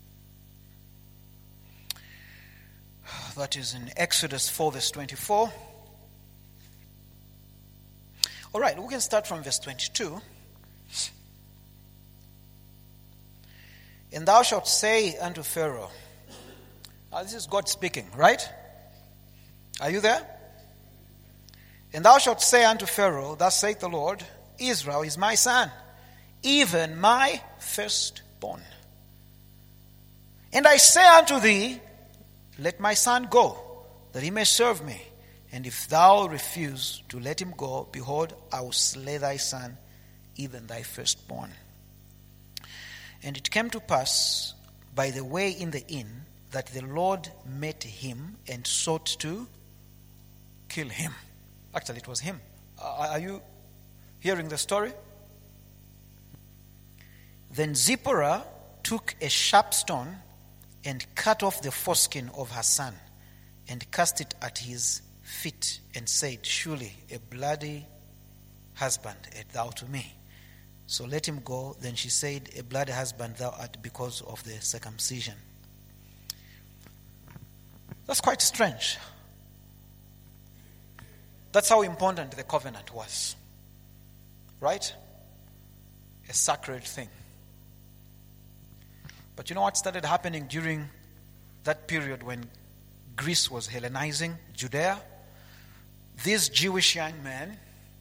That is in Exodus 4 verse 24. All right, we can start from verse 22. And thou shalt say unto Pharaoh. Now this is God speaking, right? Are you there? And thou shalt say unto Pharaoh, thus saith the Lord, Israel is my son, even my firstborn. And I say unto thee, let my son go, that he may serve me. And if thou refuse to let him go, behold, I will slay thy son, even thy firstborn. And it came to pass by the way in the inn that the Lord met him and sought to kill him. Actually, it was him. Are you hearing the story? Then Zipporah took a sharp stone and cut off the foreskin of her son and cast it at his feet and said, surely a bloody husband art thou to me. So let him go. Then she said, a bloody husband thou art because of the circumcision. That's quite strange. That's how important the covenant was. Right? A sacred thing. But you know what started happening during that period when Greece was Hellenizing Judea? These Jewish young men,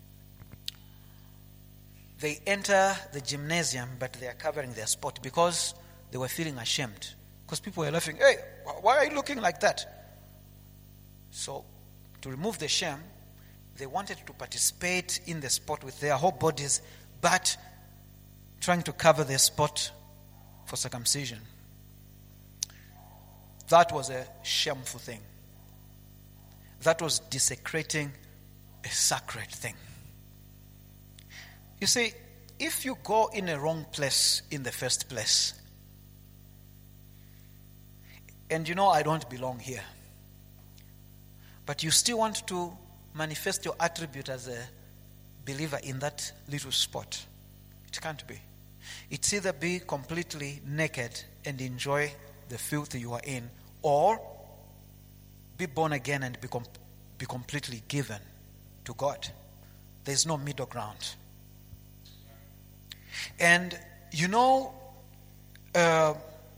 they enter the gymnasium, but they are covering their spot because they were feeling ashamed. Because people were laughing, hey, why are you looking like that? So, to remove the shame, they wanted to participate in the sport with their whole bodies, but trying to cover their spot for circumcision. That was a shameful thing. That was desecrating a sacred thing. You see, if you go in a wrong place in the first place, and you know I don't belong here, but you still want to manifest your attribute as a believer in that little spot, it can't be. It's either be completely naked and enjoy the filth you are in, or be born again and be completely given to God. There's no middle ground. And you know, there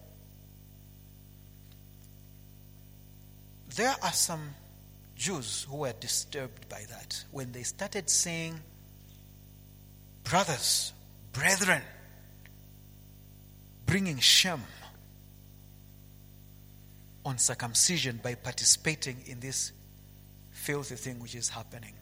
are some Jews who were disturbed by that when they started saying, brothers, brethren, bringing shame on circumcision by participating in this filthy thing which is happening.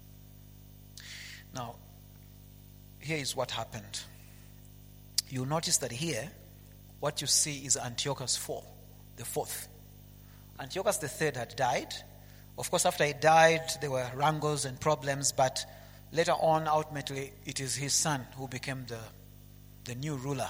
Now, here is what happened. You'll notice that here, what you see is Antiochus the fourth. Antiochus the third had died. Of course, after he died, there were wrangles and problems, but later on, ultimately, it is his son who became the new ruler.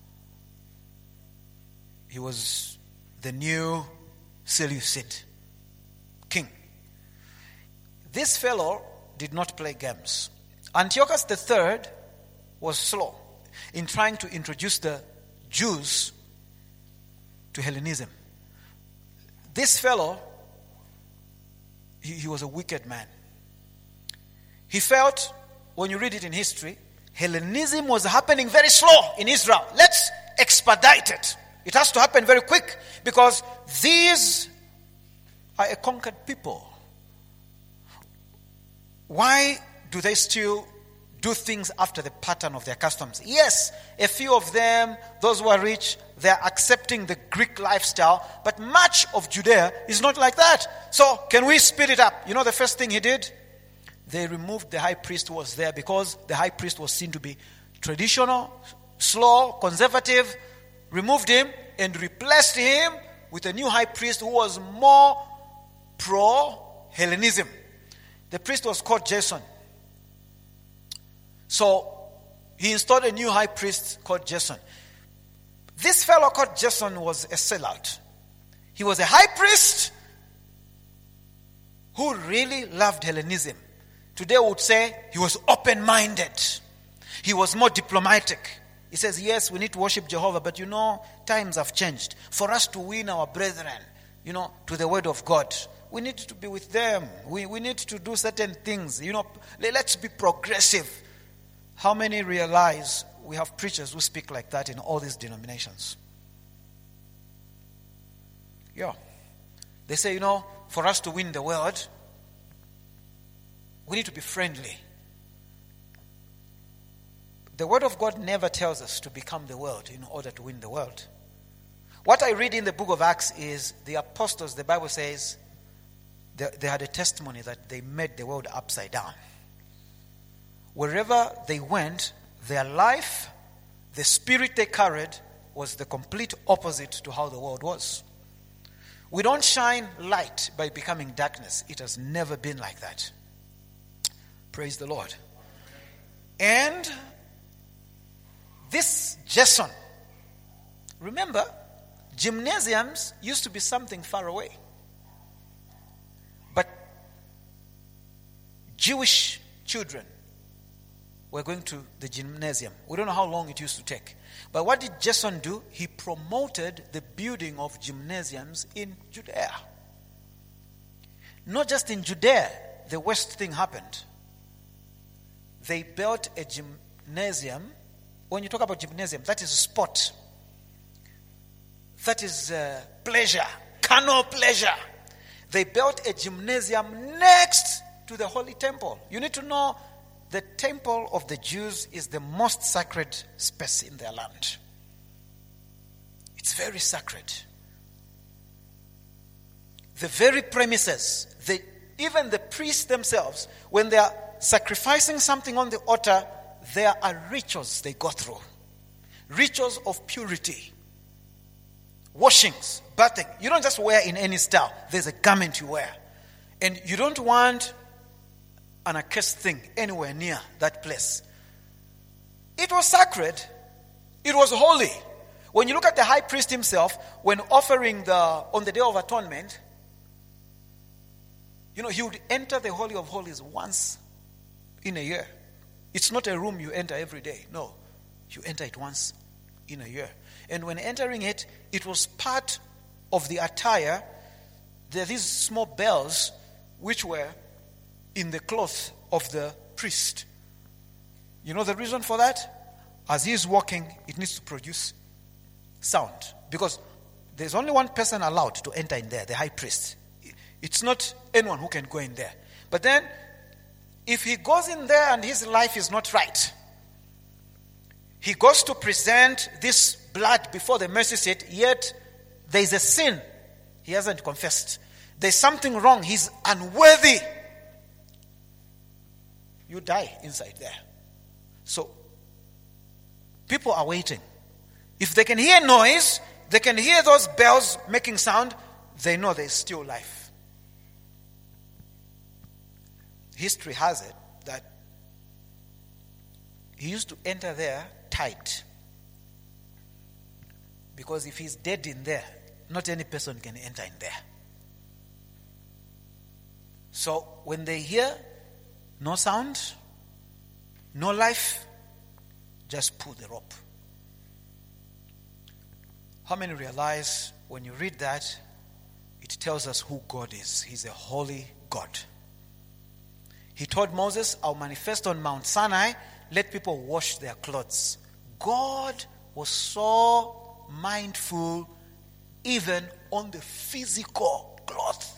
He was the new Seleucid king. This fellow did not play games. Antiochus III was slow in trying to introduce the Jews to Hellenism. This fellow, he was a wicked man. He felt, when you read it in history, Hellenism was happening very slow in Israel. Let's expedite it. It has to happen very quick because these are a conquered people. Why do they still do things after the pattern of their customs? Yes, a few of them, those who are rich, they are accepting the Greek lifestyle, but much of Judea is not like that. So, can we speed it up? You know the first thing he did? They removed the high priest who was there because the high priest was seen to be traditional, slow, conservative. Removed him and replaced him with a new high priest who was more pro-Hellenism. The priest was called Jason. So he installed a new high priest called Jason. This fellow called Jason was a sellout. He was a high priest who really loved Hellenism. Today we would say he was open-minded. He was more diplomatic. He says, yes, we need to worship Jehovah, but you know, times have changed. For us to win our brethren, you know, to the word of God, we need to be with them. We need to do certain things. You know, let's be progressive. How many realize we have preachers who speak like that in all these denominations? Yeah. They say, you know, for us to win the world, we need to be friendly. The word of God never tells us to become the world in order to win the world. What I read in the book of Acts is the apostles, the Bible says, they had a testimony that they made the world upside down. Wherever they went, their life, the spirit they carried, was the complete opposite to how the world was. We don't shine light by becoming darkness. It has never been like that. Praise the Lord. And this Jason, remember, gymnasiums used to be something far away. But Jewish children were going to the gymnasium. We don't know how long it used to take. But what did Jason do? He promoted the building of gymnasiums in Judea. Not just in Judea, the worst thing happened. They built a gymnasium. When you talk about gymnasium, that is sport. That is pleasure, carnal pleasure. They built a gymnasium next to the Holy Temple. You need to know the temple of the Jews is the most sacred space in their land. It's very sacred. The very premises, even the priests themselves, when they are sacrificing something on the altar, there are rituals they go through. Rituals of purity. Washings, bathing. You don't just wear in any style. There's a garment you wear. And you don't want an accursed thing anywhere near that place. It was sacred. It was holy. When you look at the high priest himself, when offering on the Day of Atonement, you know, he would enter the Holy of Holies once in a year. It's not a room you enter every day. No, you enter it once in a year. And when entering it, it was part of the attire, there are these small bells which were in the cloth of the priest. You know the reason for that? As he is walking, it needs to produce sound. Because there's only one person allowed to enter in there, the high priest. It's not anyone who can go in there. But then, if he goes in there and his life is not right, he goes to present this blood before the mercy seat, yet there is a sin he hasn't confessed. There's something wrong. He's unworthy. You die inside there. So, people are waiting. If they can hear noise, they can hear those bells making sound, they know there's still life. History has it that he used to enter there tight. Because if he's dead in there, not any person can enter in there. So when they hear no sound, no life, just pull the rope. How many realize when you read that, it tells us who God is? He's a holy God. He told Moses, I'll manifest on Mount Sinai, let people wash their clothes. God was so mindful even on the physical cloth.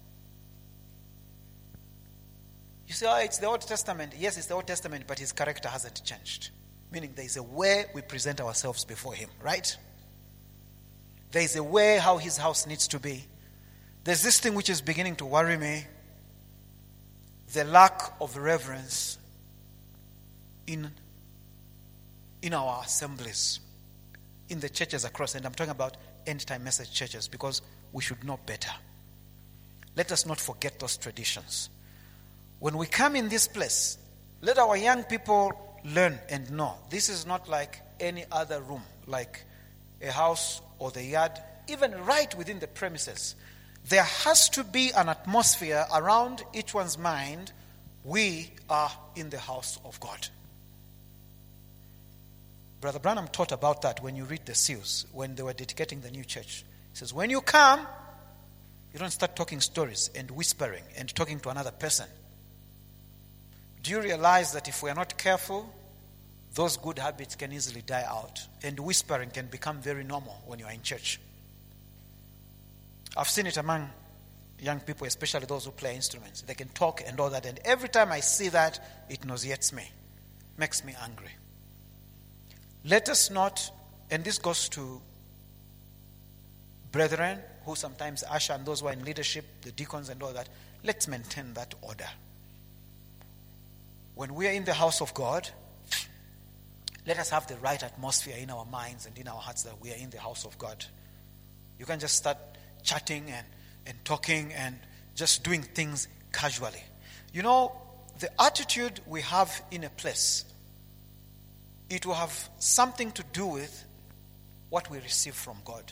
You say, it's the Old Testament. Yes, it's the Old Testament, but his character hasn't changed. Meaning there is a way we present ourselves before him, right? There is a way how his house needs to be. There's this thing which is beginning to worry me. The lack of reverence in our assemblies, in the churches across. And I'm talking about end-time message churches because we should know better. Let us not forget those traditions. When we come in this place, let our young people learn and know. This is not like any other room, like a house or the yard, even right within the premises. There has to be an atmosphere around each one's mind. We are in the house of God. Brother Branham taught about that when you read the seals, when they were dedicating the new church. He says, when you come, you don't start talking stories and whispering and talking to another person. Do you realize that if we are not careful, those good habits can easily die out, and whispering can become very normal when you are in church? I've seen it among young people, especially those who play instruments. They can talk and all that, and every time I see that, it nauseates me, makes me angry. Let us not, and this goes to brethren who sometimes usher and those who are in leadership, the deacons and all that, let's maintain that order. When we are in the house of God, let us have the right atmosphere in our minds and in our hearts that we are in the house of God. You can just start chatting and talking and just doing things casually. You know, the attitude we have in a place, it will have something to do with what we receive from God.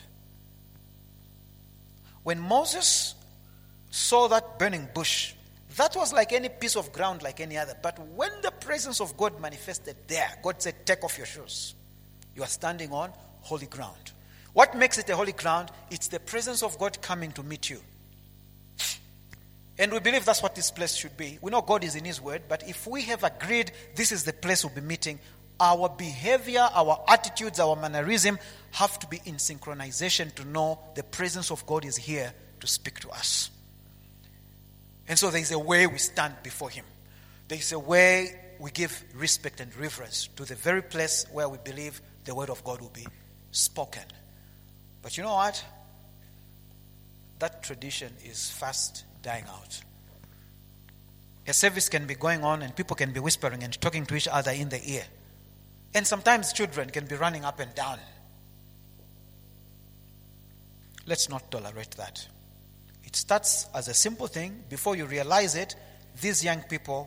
When Moses saw that burning bush, that was like any piece of ground like any other. But when the presence of God manifested there, God said, take off your shoes. You are standing on holy ground. What makes it a holy ground? It's the presence of God coming to meet you. And we believe that's what this place should be. We know God is in his word, but if we have agreed this is the place we'll be meeting, our behavior, our attitudes, our mannerism have to be in synchronization to know the presence of God is here to speak to us. And so there is a way we stand before him. There is a way we give respect and reverence to the very place where we believe the word of God will be spoken. But you know what? That tradition is fast dying out. A service can be going on and people can be whispering and talking to each other in the ear. And sometimes children can be running up and down. Let's not tolerate that. It starts as a simple thing. Before you realize it, these young people,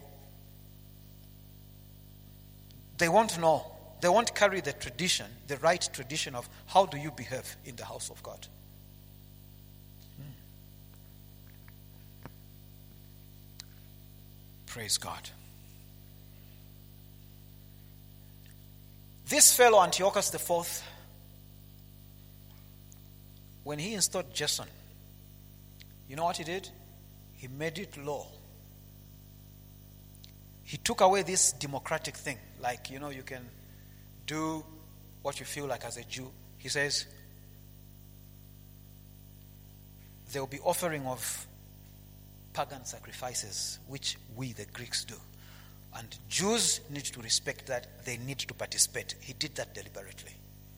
they won't know. They won't carry the tradition, the right tradition of how do you behave in the house of God. Praise God. This fellow Antiochus IV, when he installed Jason, you know what he did? He made it law. He took away this democratic thing, like, you can do what you feel like as a Jew. He says, there will be offering of pagan sacrifices, which we, the Greeks, do. And Jews need to respect that. They need to participate. He did that deliberately.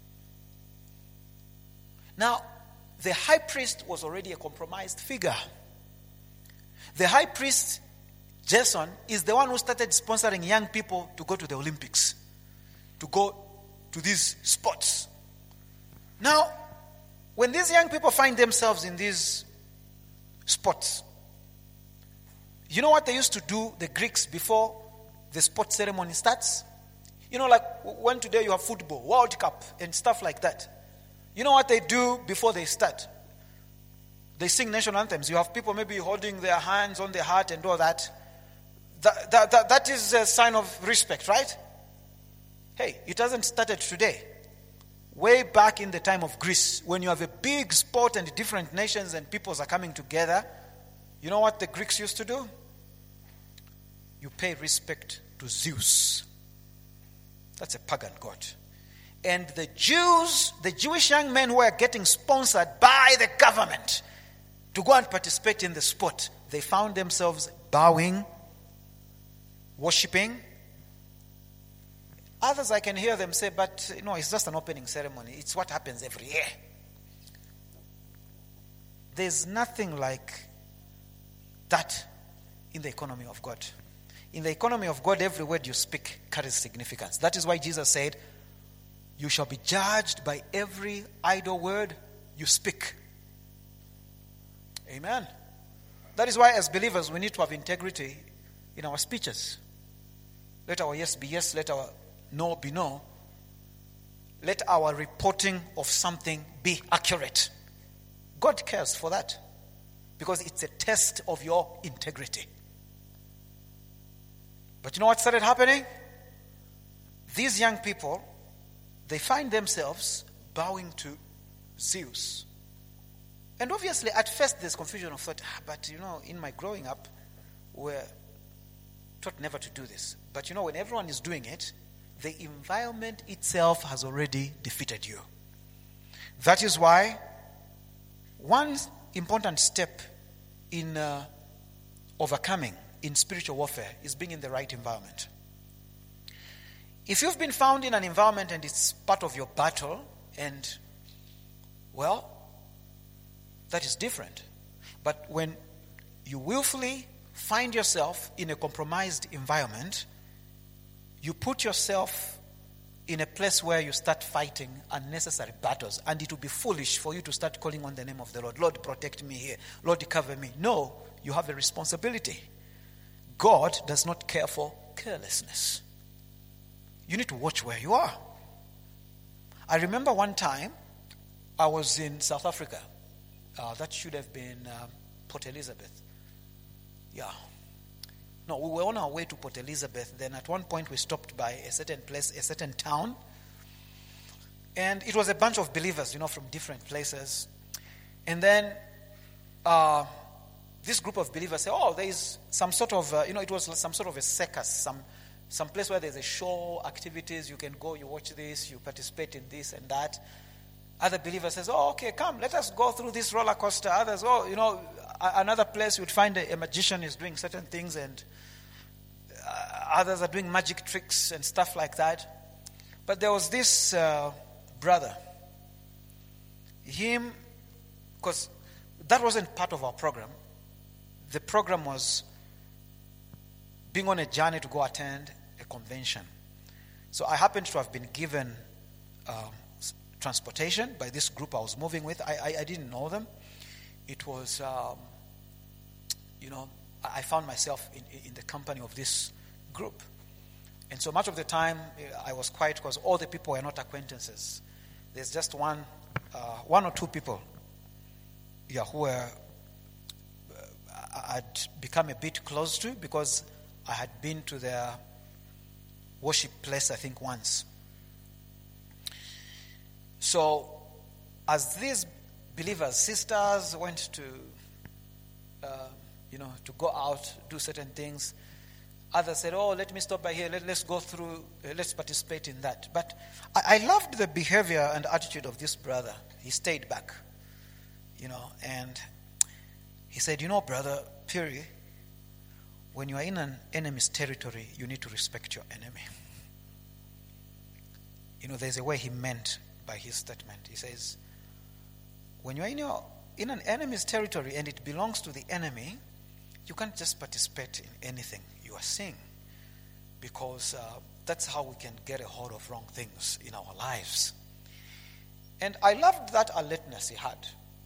Now, the high priest was already a compromised figure. The high priest, Jason, is the one who started sponsoring young people to go to the Olympics, to go to these sports. Now, when these young people find themselves in these sports, you know what they used to do, the Greeks, before the sports ceremony starts? Like when today you have football, World Cup, and stuff like that. You know what they do before they start? They sing national anthems. You have people maybe holding their hands on their heart and all that. That is a sign of respect, right? Hey, it hasn't started today. Way back in the time of Greece, when you have a big sport and different nations and peoples are coming together, you know what the Greeks used to do? You pay respect to Zeus. That's a pagan god. And the Jews, the Jewish young men who are getting sponsored by the government to go and participate in the sport, they found themselves bowing, worshipping. Others, I can hear them say, but it's just an opening ceremony. It's what happens every year. There's nothing like that in the economy of God. In the economy of God, every word you speak carries significance. That is why Jesus said, you shall be judged by every idle word you speak. Amen. That is why as believers we need to have integrity in our speeches. Let our yes be yes, let our no be no. Let our reporting of something be accurate. God cares for that because it's a test of your integrity. But you know what started happening? These young people, they find themselves bowing to Zeus. And obviously, at first, there's confusion of thought, but in my growing up, we're taught never to do this. But when everyone is doing it, the environment itself has already defeated you. That is why one important step in overcoming in spiritual warfare is being in the right environment. If you've been found in an environment and it's part of your battle, and that is different. But when you willfully find yourself in a compromised environment, you put yourself in a place where you start fighting unnecessary battles, and it will be foolish for you to start calling on the name of the Lord. Lord, protect me here. Lord, cover me. No, you have a responsibility. God does not care for carelessness. You need to watch where you are. I remember one time I was in South Africa. That should have been Port Elizabeth. Yeah. No, we were on our way to Port Elizabeth. Then at one point we stopped by a certain place, a certain town. And it was a bunch of believers, from different places. And then this group of believers say, there is some sort of, it was some sort of a circus, some place where there's a show, activities, you can go, you watch this, you participate in this and that. Other believers says, okay, come, let us go through this roller coaster. Others, another place you'd find a magician is doing certain things, and others are doing magic tricks and stuff like that. But there was this brother. Because that wasn't part of our program. The program was being on a journey to go attend a convention. So I happened to have been given transportation by this group I was moving with. I didn't know them. It was, I found myself in the company of this group. And so much of the time I was quiet because all the people were not acquaintances. There's just one or two people who were I'd become a bit close to because I had been to their worship place, I think, once. So, as these believers, sisters went to, to go out, do certain things. Others said, oh, let me stop by here. Let's go through, let's participate in that. But I loved the behavior and attitude of this brother. He stayed back, and he said, Brother Piri, when you are in an enemy's territory, you need to respect your enemy. There's a way he meant by his statement. He says, when you are in an enemy's territory and it belongs to the enemy, you can't just participate in anything you are seeing, because that's how we can get a hold of wrong things in our lives. And I loved that alertness he had,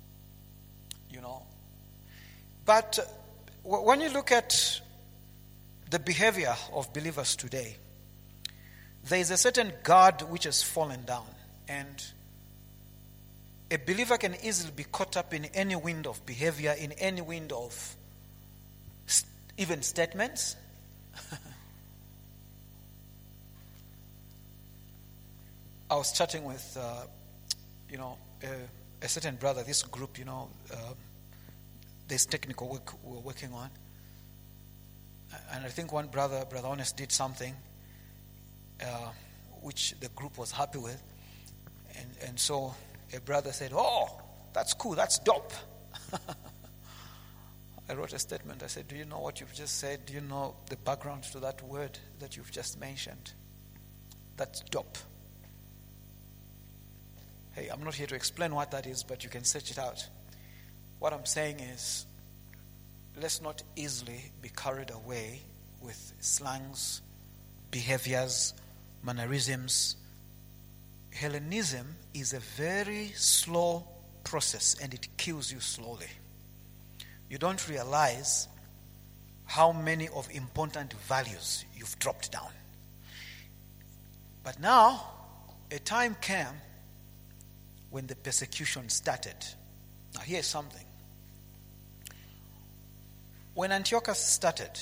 But when you look at the behavior of believers today, there is a certain guard which has fallen down, and a believer can easily be caught up in any wind of behavior, in any wind of even statements. I was chatting with, a certain brother, this group, this technical work we're working on. And I think one brother Honest, did something which the group was happy with. And so a brother said, oh, that's cool, that's dope. I wrote a statement. I said, do you know what you've just said? Do you know the background to that word that you've just mentioned? That's dope. Hey, I'm not here to explain what that is, but you can search it out. What I'm saying is, let's not easily be carried away with slangs, behaviors, mannerisms. Hellenism is a very slow process, and it kills you slowly. You don't realize how many of important values you've dropped down. But now, a time came when the persecution started. Now here's something. When Antiochus started,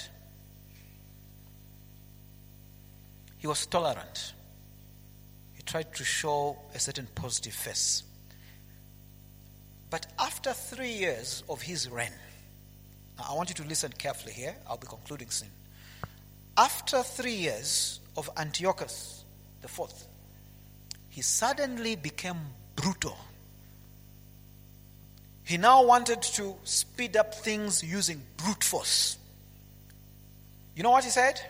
he was tolerant. He tried to show a certain positive face. But after 3 years of his reign, now I want you to listen carefully here. I'll be concluding soon. After 3 years of Antiochus the fourth, he suddenly became brutal. He now wanted to speed up things using brute force. You know what he said?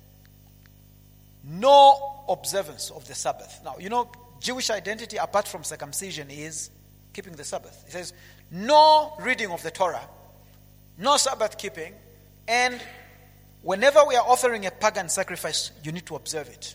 No observance of the Sabbath. Now, Jewish identity apart from circumcision is keeping the Sabbath. He says, no reading of the Torah, no Sabbath keeping, and whenever we are offering a pagan sacrifice, you need to observe it.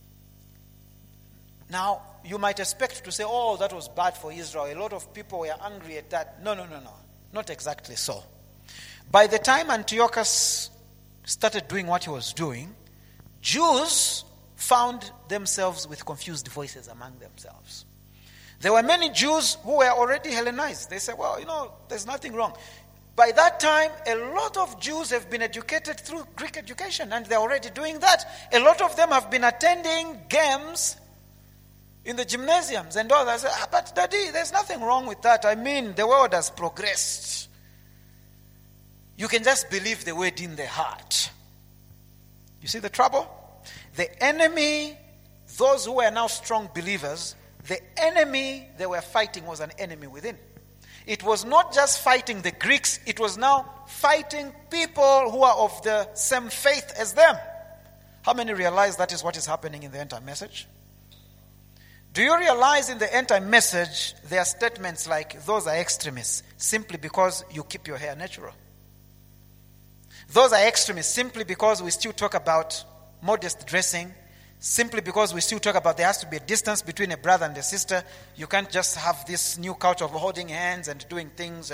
Now, you might expect to say, oh, that was bad for Israel. A lot of people were angry at that. No. Not exactly so. By the time Antiochus started doing what he was doing, Jews found themselves with confused voices among themselves. There were many Jews who were already Hellenized. They said, well, there's nothing wrong. By that time, a lot of Jews have been educated through Greek education, and they're already doing that. A lot of them have been attending games in the gymnasiums and all that. But Daddy, there's nothing wrong with that. I mean, the world has progressed. You can just believe the word in the heart. You see the trouble? The enemy, those who were now strong believers, the enemy they were fighting was an enemy within. It was not just fighting the Greeks, it was now fighting people who are of the same faith as them. How many realize that is what is happening in the end time message? Do you realize in the end time message there are statements like, those are extremists simply because you keep your hair natural? Those are extremists simply because we still talk about modest dressing, simply because we still talk about there has to be a distance between a brother and a sister. You can't just have this new culture of holding hands and doing things.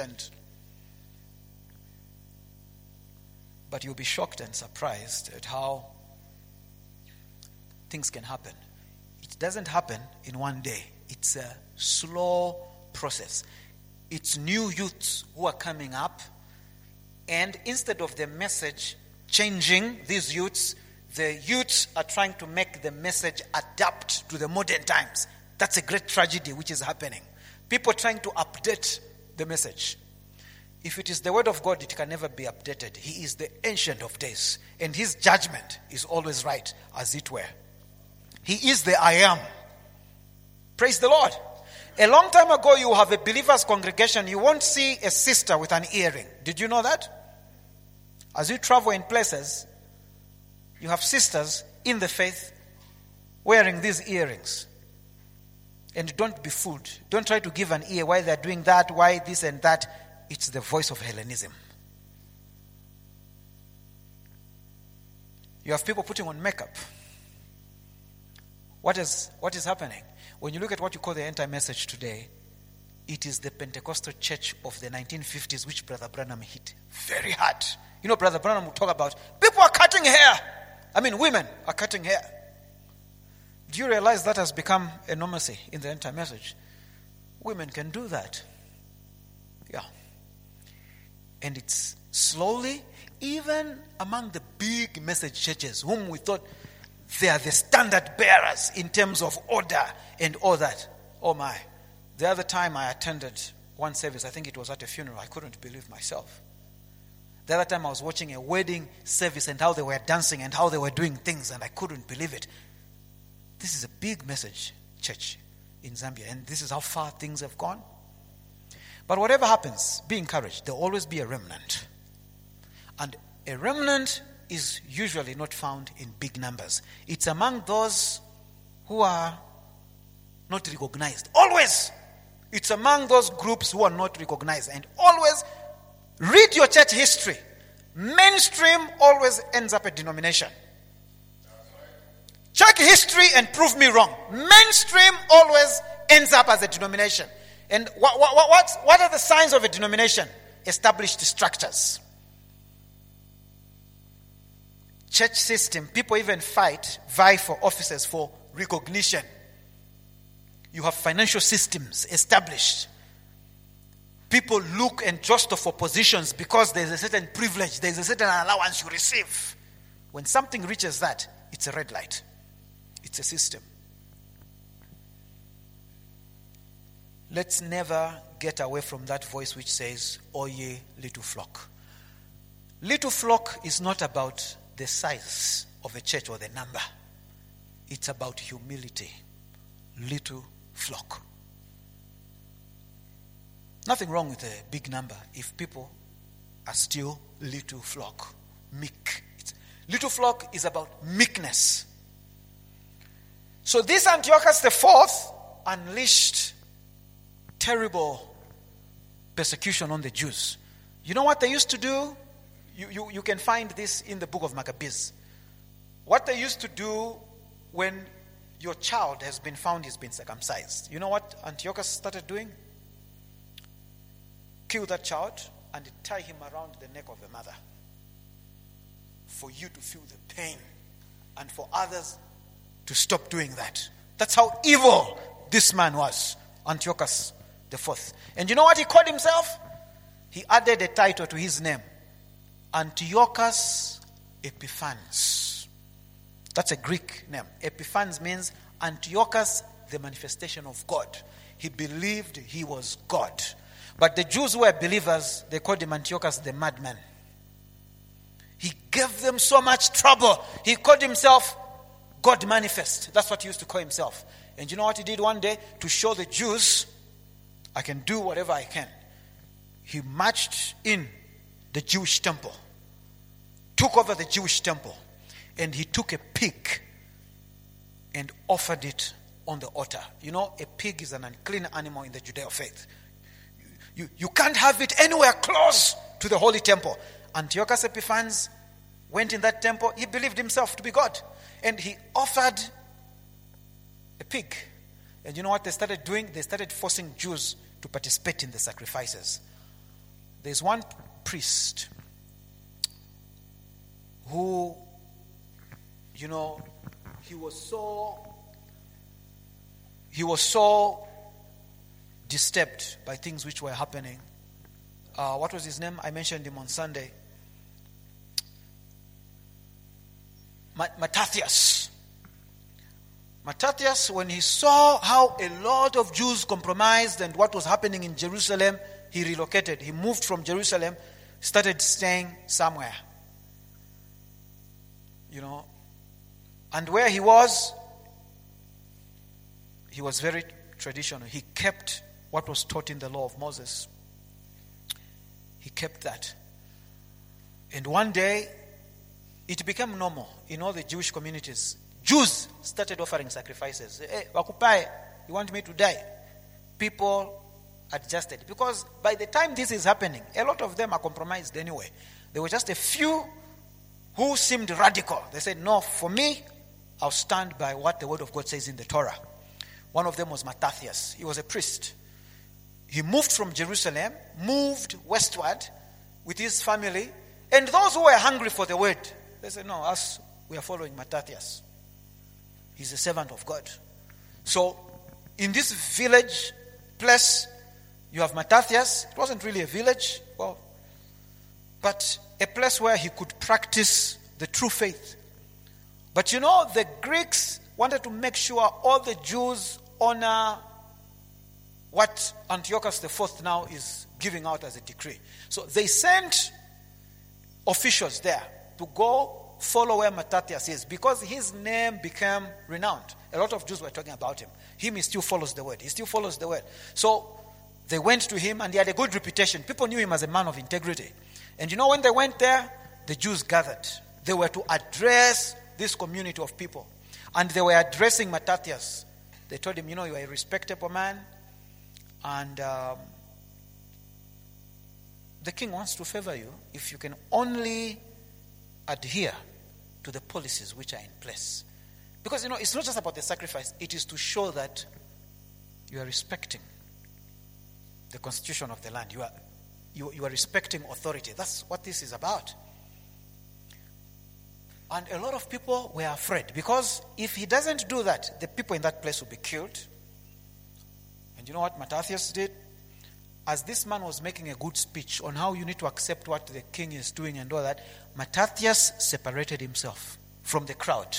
But you'll be shocked and surprised at how things can happen. It doesn't happen in one day. It's a slow process. It's new youths who are coming up, and instead of the message changing these youths, the youths are trying to make the message adapt to the modern times. That's a great tragedy which is happening. People trying to update the message. If it is the word of God, it can never be updated. He is the Ancient of Days, and his judgment is always right, as it were. He is the I am. Praise the Lord. A long time ago, you have a believers' congregation, you won't see a sister with an earring. Did you know that? As you travel in places, you have sisters in the faith wearing these earrings. And don't be fooled. Don't try to give an ear why they're doing that, why this and that. It's the voice of Hellenism. You have people putting on makeup. What is happening? When you look at what you call the anti-message today, it is the Pentecostal church of the 1950s which Brother Branham hit very hard. You know, Brother Branham would talk about, people are cutting hair. Women are cutting hair. Do you realize that has become a normalcy in the anti-message? Women can do that. Yeah. And it's slowly, even among the big message churches, whom we thought they are the standard bearers in terms of order and all that. Oh my. The other time I attended one service, I think it was at a funeral, I couldn't believe myself. The other time I was watching a wedding service and how they were dancing and how they were doing things, and I couldn't believe it. This is a big message church in Zambia, and this is how far things have gone. But whatever happens, be encouraged. There will always be a remnant. And a remnant is usually not found in big numbers. It's among those who are not recognized. Always. It's among those groups who are not recognized. And always read your church history. Mainstream always ends up a denomination. Check history and prove me wrong. Mainstream always ends up as a denomination. And what are the signs of a denomination? Established structures. Church system, people even vie for offices for recognition. You have financial systems established. People look and jostle for positions because there's a certain privilege, there's a certain allowance you receive. When something reaches that, it's a red light. It's a system. Let's never get away from that voice which says, "O ye little flock." Little flock is not about the size of a church or the number. It's about humility. Little flock. Nothing wrong with a big number if people are still little flock. Meek. Little flock is about meekness. So this Antiochus IV unleashed terrible persecution on the Jews. You know what they used to do? You can find this in the book of Maccabees. What they used to do when your child has been found he's been circumcised. You know what Antiochus started doing? Kill that child and tie him around the neck of the mother. For you to feel the pain and for others to stop doing that. That's how evil this man was, Antiochus IV. And you know what he called himself? He added a title to his name. Antiochus Epiphanes. That's a Greek name. Epiphanes means Antiochus, the manifestation of God. He believed he was God. But the Jews who were believers, they called him Antiochus the madman. He gave them so much trouble. He called himself God manifest. That's what he used to call himself. And you know what he did one day? To show the Jews, I can do whatever I can. He marched in the Jewish temple, took over the Jewish temple, and he took a pig and offered it on the altar. You know, a pig is an unclean animal in the Judeo faith. You can't have it anywhere close to the holy temple. Antiochus Epiphanes went in that temple. He believed himself to be God. And he offered a pig. And you know what they started doing? They started forcing Jews to participate in the sacrifices. There's one priest who, you know, he was so disturbed by things which were happening. What was his name? I mentioned him on Sunday. Mattathias. Mattathias, when he saw how a lot of Jews compromised and what was happening in Jerusalem, he relocated. He moved from Jerusalem, started staying somewhere. And where he was very traditional. He kept what was taught in the law of Moses. He kept that. And one day, it became normal in all the Jewish communities. Jews started offering sacrifices. Hey, Wakupai, you want me to die? People adjusted. Because by the time this is happening, a lot of them are compromised anyway. There were just a few who seemed radical. They said, no, for me, I'll stand by what the word of God says in the Torah. One of them was Mattathias. He was a priest. He moved from Jerusalem, moved westward with his family, and those who were hungry for the word, they said, no, us, we are following Mattathias. He's a servant of God. So, in this village place, you have Mattathias. It wasn't really a village, but a place where he could practice the true faith. But the Greeks wanted to make sure all the Jews honor what Antiochus IV now is giving out as a decree. So they sent officials there to go follow where Mattathias is, because his name became renowned. A lot of Jews were talking about him. He still follows the word. He still follows the word. So they went to him, and he had a good reputation. People knew him as a man of integrity. And when they went there, the Jews gathered. They were to address this community of people. And they were addressing Mattathias. They told him, you are a respectable man, and the king wants to favor you if you can only adhere to the policies which are in place. Because, it's not just about the sacrifice. It is to show that you are respecting the constitution of the land. You are respecting authority. That's what this is about. And a lot of people were afraid, because if he doesn't do that, the people in that place will be killed. And you know what Mattathias did? As this man was making a good speech on how you need to accept what the king is doing and all that, Mattathias separated himself from the crowd.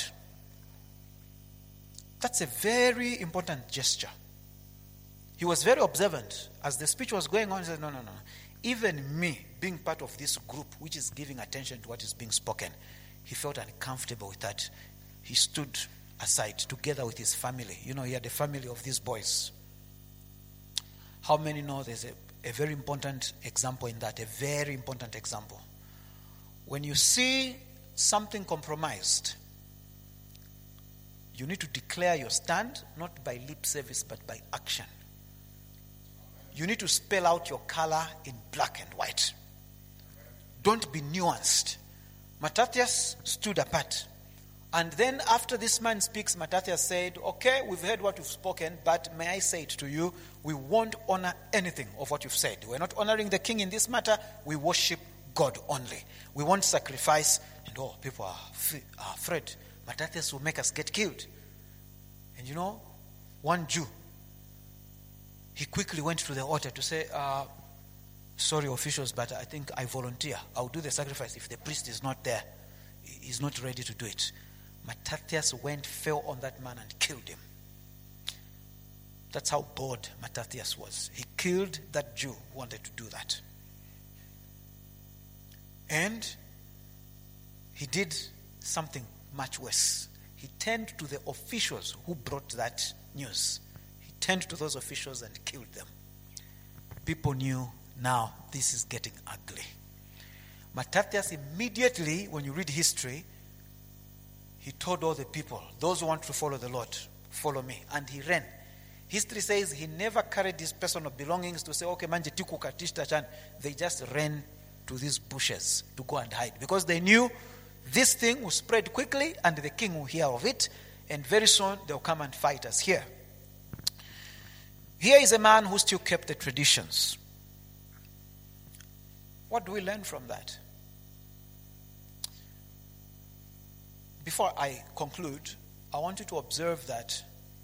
That's a very important gesture. He was very observant. As the speech was going on, he said, no. Even me, being part of this group which is giving attention to what is being spoken, he felt uncomfortable with that. He stood aside together with his family. He had a family of these boys. How many know there's a very important example in that? A very important example. When you see something compromised, you need to declare your stand, not by lip service, but by action. You need to spell out your color in black and white. Don't be nuanced. Mattathias stood apart. And then after this man speaks, Mattathias said, okay, we've heard what you've spoken, but may I say it to you, we won't honor anything of what you've said. We're not honoring the king in this matter. We worship God only. We won't sacrifice. And people are afraid. Mattathias will make us get killed. And one Jew, he quickly went to the altar to say, sorry officials, but I think I volunteer. I'll do the sacrifice if the priest is not there. He's not ready to do it. Mattathias fell on that man and killed him. That's how bold Mattathias was. He killed that Jew who wanted to do that. And he did something much worse. He turned to the officials who brought that news. He turned to those officials and killed them. People knew now this is getting ugly. Mattathias immediately, when you read history, he told all the people, those who want to follow the Lord, follow me. And he ran. History says he never carried his personal belongings to say, okay, manje tiku katishta chan. They just ran to these bushes to go and hide. Because they knew this thing will spread quickly and the king will hear of it. And very soon they'll come and fight us here. Here is a man who still kept the traditions. What do we learn from that? Before I conclude, I want you to observe that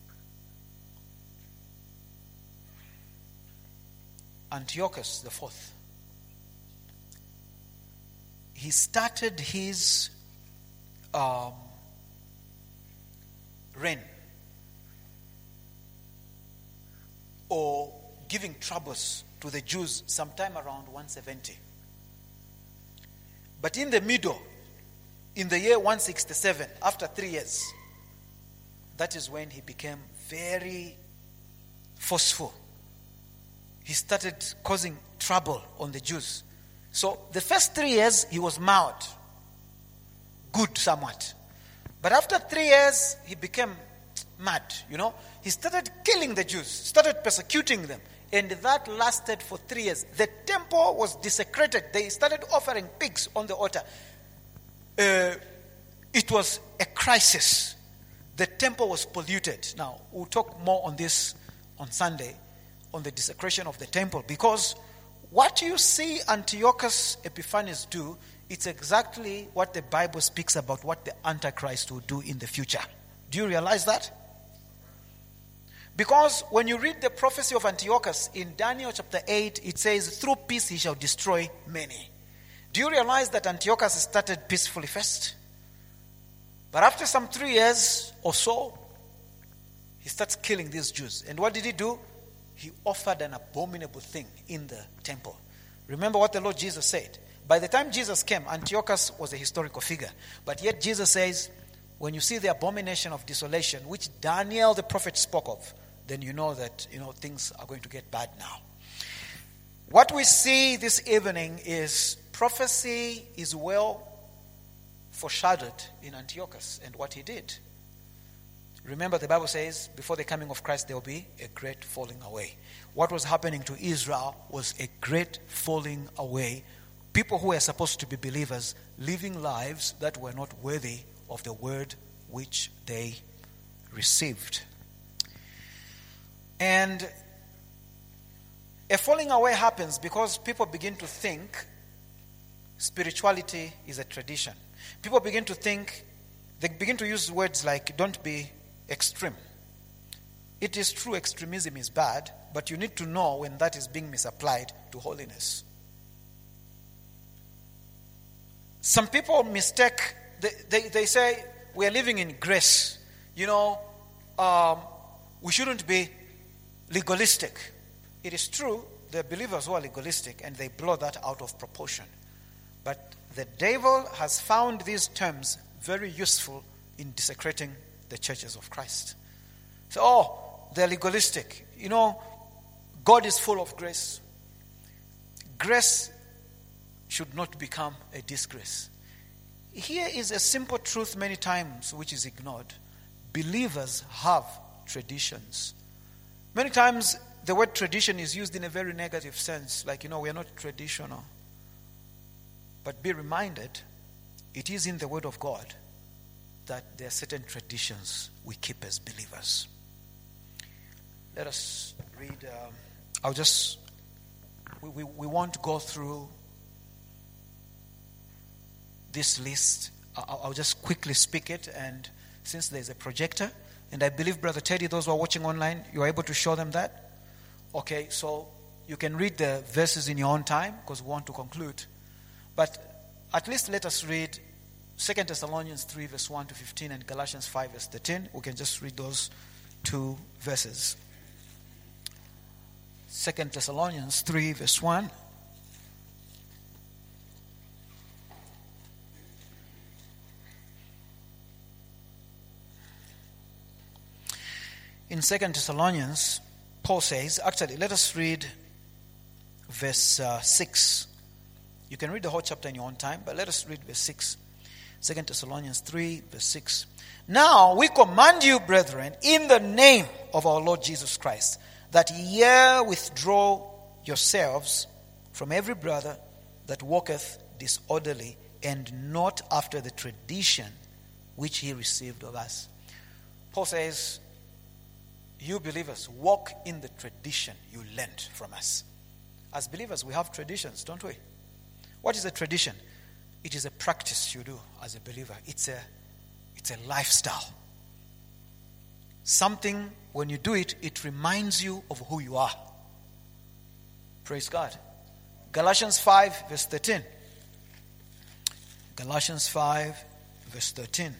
Antiochus IV, he started his reign or giving troubles to the Jews sometime around 170. But in the middle, in the year 167, after 3 years, that is when he became very forceful. He started causing trouble on the Jews. So the first 3 years, he was mild, good somewhat. But after 3 years, he became mad, He started killing the Jews, started persecuting them. And that lasted for 3 years. The temple was desecrated. They started offering pigs on the altar. It was a crisis. The temple was polluted. Now, we'll talk more on this on Sunday, on the desecration of the temple. Because what you see Antiochus Epiphanes do, it's exactly what the Bible speaks about what the Antichrist will do in the future. Do you realize that? Because when you read the prophecy of Antiochus in Daniel chapter 8, it says, through peace he shall destroy many. Do you realize that Antiochus started peacefully first? But after some 3 years or so, he starts killing these Jews. And what did he do? He offered an abominable thing in the temple. Remember what the Lord Jesus said. By the time Jesus came, Antiochus was a historical figure. But yet Jesus says, when you see the abomination of desolation, which Daniel the prophet spoke of, then you know that things are going to get bad now. What we see this evening is prophecy is well foreshadowed in Antiochus and what he did. Remember, the Bible says, before the coming of Christ, there will be a great falling away. What was happening to Israel was a great falling away. People who were supposed to be believers living lives that were not worthy of the word which they received. And a falling away happens because people begin to think spirituality is a tradition. People begin to think, they begin to use words like, don't be extreme. It is true, extremism is bad, but you need to know when that is being misapplied to holiness. Some people mistake, they say, we are living in grace. We shouldn't be legalistic. It is true, there are believers who are legalistic and they blow that out of proportion. But the devil has found these terms very useful in desecrating the churches of Christ. So, they're legalistic. God is full of grace. Grace should not become a disgrace. Here is a simple truth many times which is ignored. Believers have traditions. Many times the word tradition is used in a very negative sense, like, we are not traditional. But be reminded, it is in the Word of God that there are certain traditions we keep as believers. Let us read. We won't go through this list. I'll just quickly speak it, and since there's a projector, and I believe, Brother Teddy, those who are watching online, you're able to show them that? Okay, so you can read the verses in your own time, because we want to conclude. But at least let us read 2 Thessalonians 3 verse 1 to 15 and Galatians 5 verse 13. We can just read those two verses. 2 Thessalonians 3 verse 1. In 2 Thessalonians, Paul says, actually, let us read verse 6. You can read the whole chapter in your own time, but let us read verse 6. 2 Thessalonians 3, verse 6. Now we command you, brethren, in the name of our Lord Jesus Christ, that ye withdraw yourselves from every brother that walketh disorderly, and not after the tradition which he received of us. Paul says, you believers, walk in the tradition you learned from us. As believers, we have traditions, don't we? What is a tradition? It is a practice you do as a believer. It's a lifestyle. Something, when you do it, it reminds you of who you are. Praise God. Galatians 5, verse 13. Galatians 5, verse 13.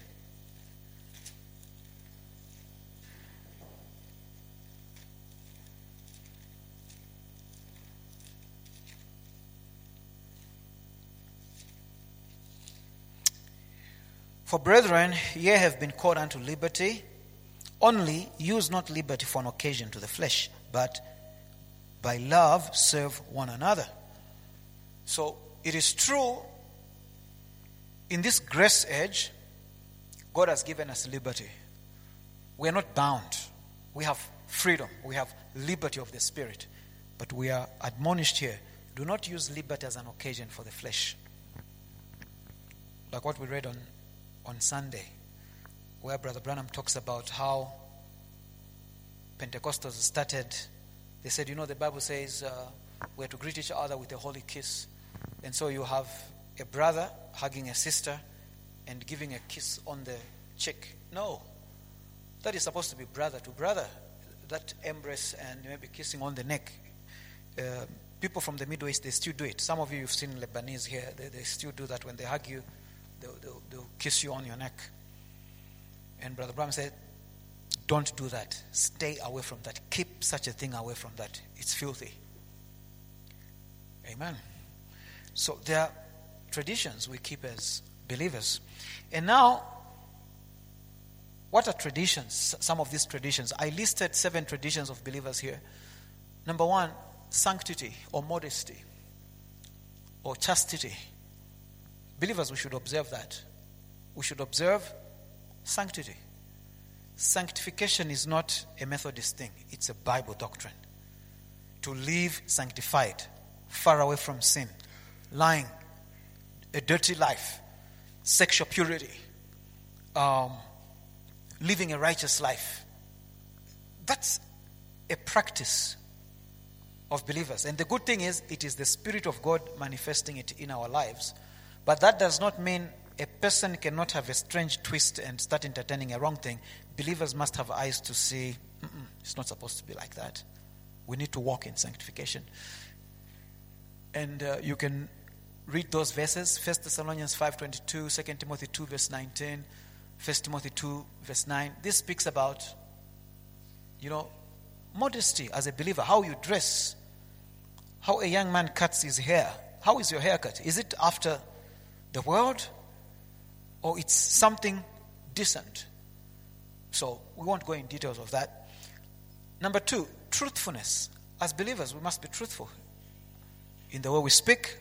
For brethren, ye have been called unto liberty. Only use not liberty for an occasion to the flesh, but by love serve one another. So it is true, in this grace age, God has given us liberty. We are not bound. We have freedom. We have liberty of the Spirit. But we are admonished here, do not use liberty as an occasion for the flesh. Like what we read on Sunday, where Brother Branham talks about how Pentecostals started. They said, the Bible says we're to greet each other with a holy kiss. And so you have a brother hugging a sister and giving a kiss on the cheek. No. That is supposed to be brother to brother. That embrace and maybe kissing on the neck. People from the Middle East, they still do it. Some of you, you've seen Lebanese here. They still do that. When they hug you, they'll kiss you on your neck. And Brother Branham said, don't do that. Stay away from that. Keep such a thing away from that. It's filthy. Amen. So there are traditions we keep as believers. And now, what are traditions? Some of these traditions. I listed 7 traditions of believers here. Number 1, sanctity or modesty or chastity. Believers, we should observe that. We should observe sanctity. Sanctification is not a Methodist thing. It's a Bible doctrine. To live sanctified, far away from sin, lying, a dirty life, sexual purity, living a righteous life. That's a practice of believers. And the good thing is, it is the Spirit of God manifesting it in our lives. But that does not mean a person cannot have a strange twist and start entertaining a wrong thing. Believers must have eyes to see, it's not supposed to be like that. We need to walk in sanctification. And you can read those verses, 1 Thessalonians 5:22, 2 Timothy 2 verse 19, 1 Timothy 2 verse 9. This speaks about, modesty as a believer, how you dress, how a young man cuts his hair. How is your haircut? Is it after the world, or it's something decent? So we won't go in details of that. Number 2, truthfulness. As believers, we must be truthful in the way we speak.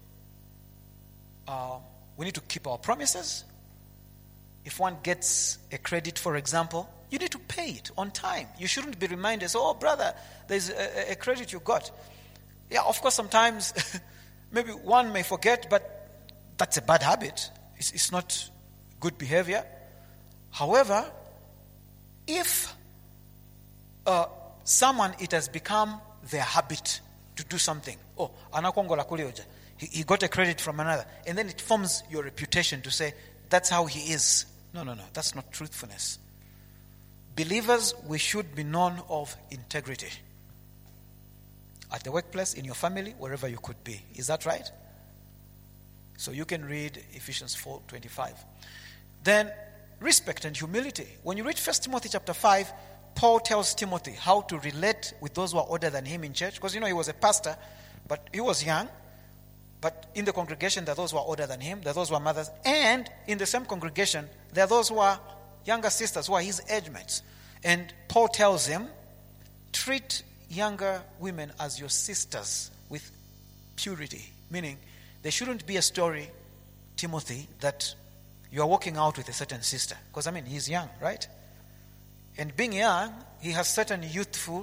We need to keep our promises. If one gets a credit, for example, you need to pay it on time. You shouldn't be reminded, oh brother, there's a credit you got. Yeah, of course, sometimes maybe one may forget, but that's a bad habit. It's not good behavior. However, if someone, it has become their habit to do something. Oh, anakongola kulioja. He got a credit from another. And then it forms your reputation to say, that's how he is. No. That's not truthfulness. Believers, we should be known of integrity. At the workplace, in your family, wherever you could be. Is that right? So you can read Ephesians 4:25. Then, respect and humility. When you read 1 Timothy chapter 5, Paul tells Timothy how to relate with those who are older than him in church. Because he was a pastor, but he was young. But in the congregation, there are those who are older than him. There are those who are mothers. And in the same congregation, there are those who are younger sisters, who are his age mates. And Paul tells him, treat younger women as your sisters with purity. Meaning, there shouldn't be a story, Timothy, that you are walking out with a certain sister. Because, he's young, right? And being young, he has certain youthful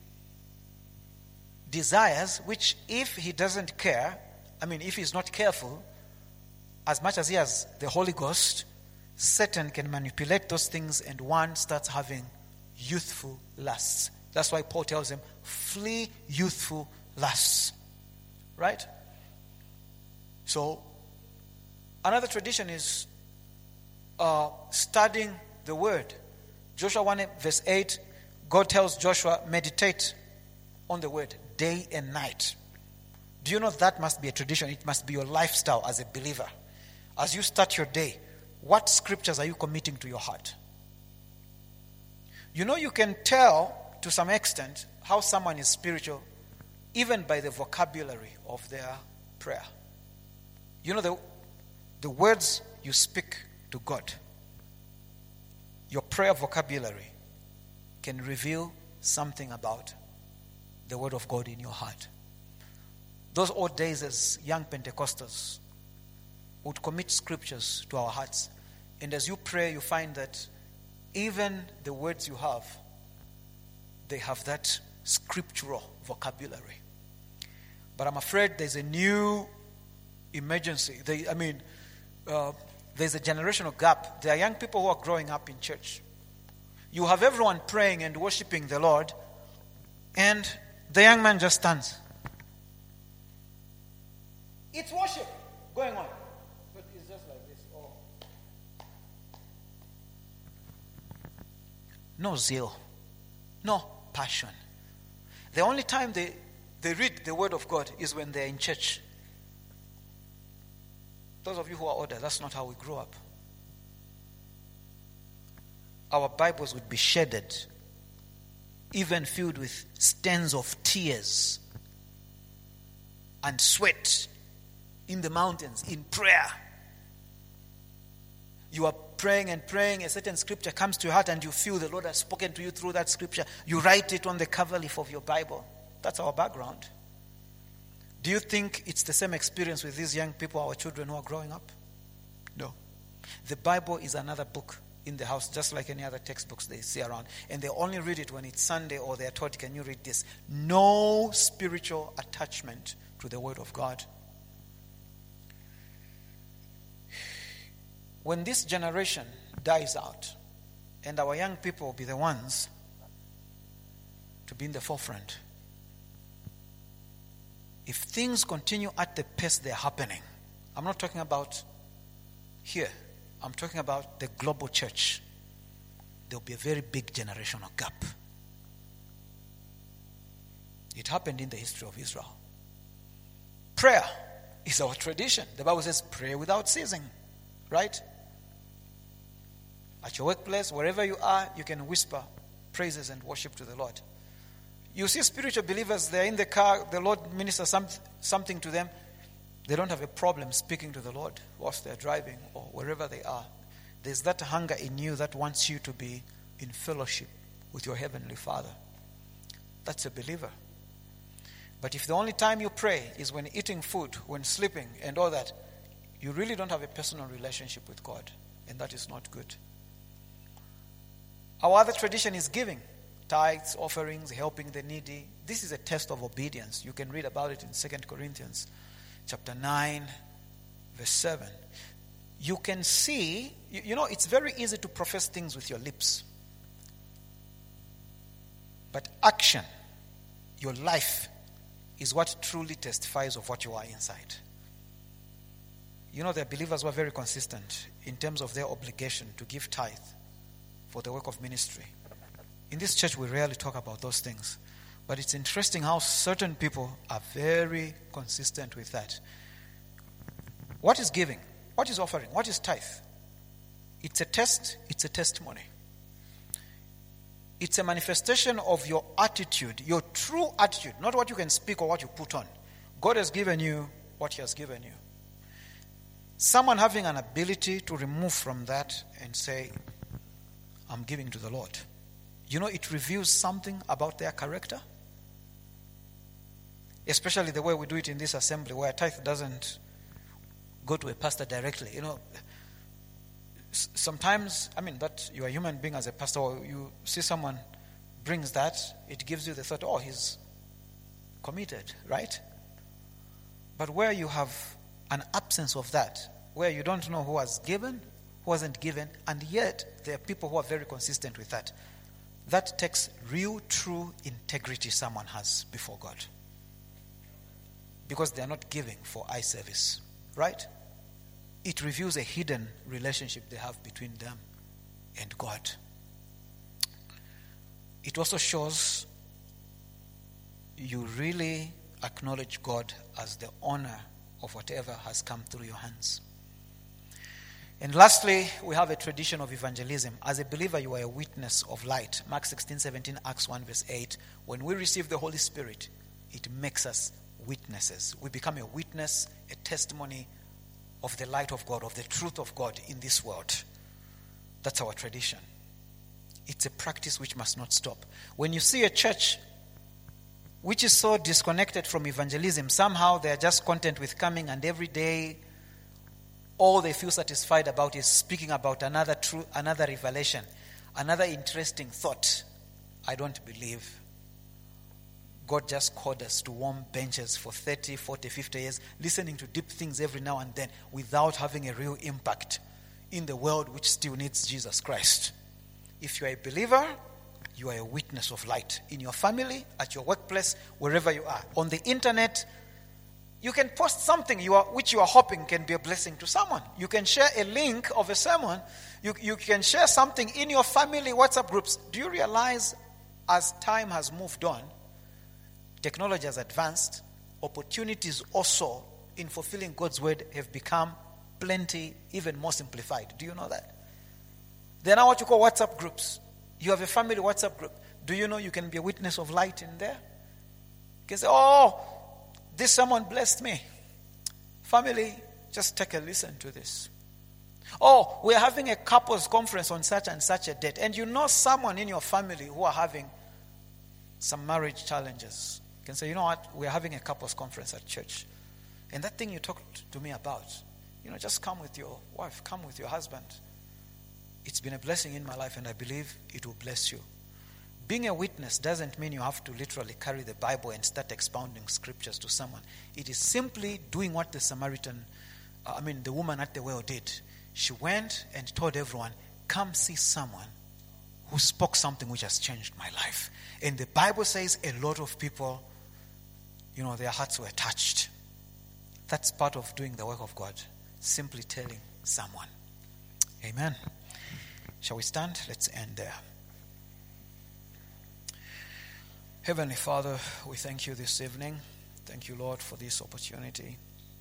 desires, which if he doesn't care, if he's not careful, as much as he has the Holy Ghost, Satan can manipulate those things and one starts having youthful lusts. That's why Paul tells him, flee youthful lusts. Right? So, another tradition is studying the Word. Joshua 1 verse 8, God tells Joshua, meditate on the Word day and night. Do you know that must be a tradition? It must be your lifestyle as a believer. As you start your day, what scriptures are you committing to your heart? You can tell to some extent how someone is spiritual even by the vocabulary of their prayer. The words you speak to God. Your prayer vocabulary can reveal something about the Word of God in your heart. Those old days as young Pentecostals would commit scriptures to our hearts. And as you pray, you find that even the words you have, they have that scriptural vocabulary. But I'm afraid there's a new emergency. There's a generational gap. There are young people who are growing up in church. You have everyone praying and worshiping the Lord, and the young man just stands. It's worship going on, but it's just like this. Oh. No zeal, no passion. The only time they read the Word of God is when they're in church. Those of you who are older, that's not how we grew up. Our Bibles would be shaded, even filled with stains of tears and sweat in the mountains, in prayer. You are praying and praying, a certain scripture comes to your heart and you feel the Lord has spoken to you through that scripture. You write it on the cover leaf of your Bible. That's our background. Do you think it's the same experience with these young people, our children who are growing up? No. The Bible is another book in the house, just like any other textbooks they see around. And they only read it when it's Sunday or they are told, can you read this? No spiritual attachment to the Word of God. When this generation dies out, and our young people will be the ones to be in the forefront, if things continue at the pace they're happening, I'm not talking about here, I'm talking about the global church, there'll be a very big generational gap. It happened in the history of Israel. Prayer is our tradition. The Bible says pray without ceasing, right? At your workplace, wherever you are, you can whisper praises and worship to the Lord. You see spiritual believers, they're in the car, the Lord ministers something to them. They don't have a problem speaking to the Lord whilst they're driving or wherever they are. There's that hunger in you that wants you to be in fellowship with your Heavenly Father. That's a believer. But if the only time you pray is when eating food, when sleeping and all that, you really don't have a personal relationship with God, and that is not good. Our other tradition is giving. Tithes, offerings, helping the needy. This is a test of obedience. You can read about it in 2 Corinthians chapter 9, verse 7. You can see, it's very easy to profess things with your lips. But action, your life, is what truly testifies of what you are inside. There are believers who are very consistent in terms of their obligation to give tithe for the work of ministry. In this church, we rarely talk about those things. But it's interesting how certain people are very consistent with that. What is giving? What is offering? What is tithe? It's a test. It's a testimony. It's a manifestation of your attitude, your true attitude, not what you can speak or what you put on. God has given you what He has given you. Someone having an ability to remove from that and say, I'm giving to the Lord. It reveals something about their character. Especially the way we do it in this assembly, where tithe doesn't go to a pastor directly. Sometimes, that you are a human being as a pastor, or you see someone brings that, it gives you the thought, oh, he's committed, right? But where you have an absence of that, where you don't know who has given, who hasn't given, and yet there are people who are very consistent with that. That takes real, true integrity someone has before God. Because they are not giving for eye service, right? It reveals a hidden relationship they have between them and God. It also shows you really acknowledge God as the owner of whatever has come through your hands. And lastly, we have a tradition of evangelism. As a believer, you are a witness of light. Mark 16:17, Acts 1 verse 8. When we receive the Holy Spirit, it makes us witnesses. We become a witness, a testimony of the light of God, of the truth of God in this world. That's our tradition. It's a practice which must not stop. When you see a church which is so disconnected from evangelism, somehow they are just content with coming, and every day all they feel satisfied about is speaking about another truth, another revelation, another interesting thought. I don't believe God just called us to warm benches for 30, 40, 50 years, listening to deep things every now and then without having a real impact in the world which still needs Jesus Christ. If you are a believer, you are a witness of light in your family, at your workplace, wherever you are. On the internet, you can post something which you are hoping can be a blessing to someone. You can share a link of a sermon. You can share something in your family WhatsApp groups. Do you realize as time has moved on, technology has advanced, opportunities also in fulfilling God's word have become plenty, even more simplified. Do you know that? There are now what you call WhatsApp groups. You have a family WhatsApp group. Do you know you can be a witness of light in there? You can say, oh, this someone blessed me. Family, just take a listen to this. Oh, we're having a couples conference on such and such a date. And you know someone in your family who are having some marriage challenges. You can say, you know what, we're having a couples conference at church. And that thing you talked to me about, just come with your wife, come with your husband. It's been a blessing in my life, and I believe it will bless you. Being a witness doesn't mean you have to literally carry the Bible and start expounding scriptures to someone. It is simply doing what the woman at the well did. She went and told everyone, come see someone who spoke something which has changed my life. And the Bible says a lot of people, their hearts were touched. That's part of doing the work of God. Simply telling someone. Amen. Shall we stand? Let's end there. Heavenly Father, we thank you this evening. Thank you, Lord, for this opportunity.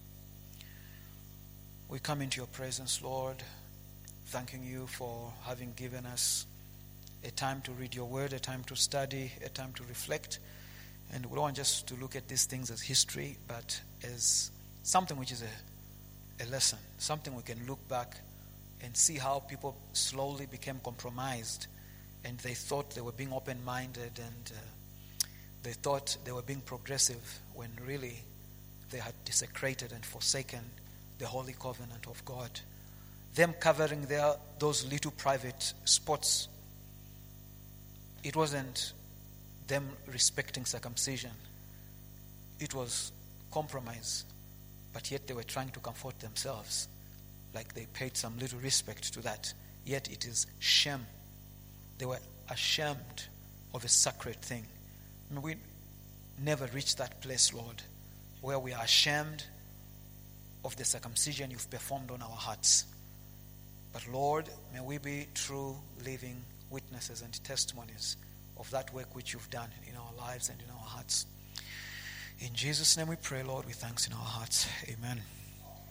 We come into your presence, Lord, thanking you for having given us a time to read your word, a time to study, a time to reflect. And we don't want just to look at these things as history, but as something which is a lesson, something we can look back and see how people slowly became compromised, and they thought they were being open-minded, and they thought they were being progressive, when really they had desecrated and forsaken the holy covenant of God. Them covering those little private spots, it wasn't them respecting circumcision. It was compromise, but yet they were trying to comfort themselves, like they paid some little respect to that. Yet it is shame. They were ashamed of a sacred thing. May we never reach that place, Lord, where we are ashamed of the circumcision you've performed on our hearts. But Lord, may we be true living witnesses and testimonies of that work which you've done in our lives and in our hearts. In Jesus' name we pray, Lord, with thanks in our hearts. Amen.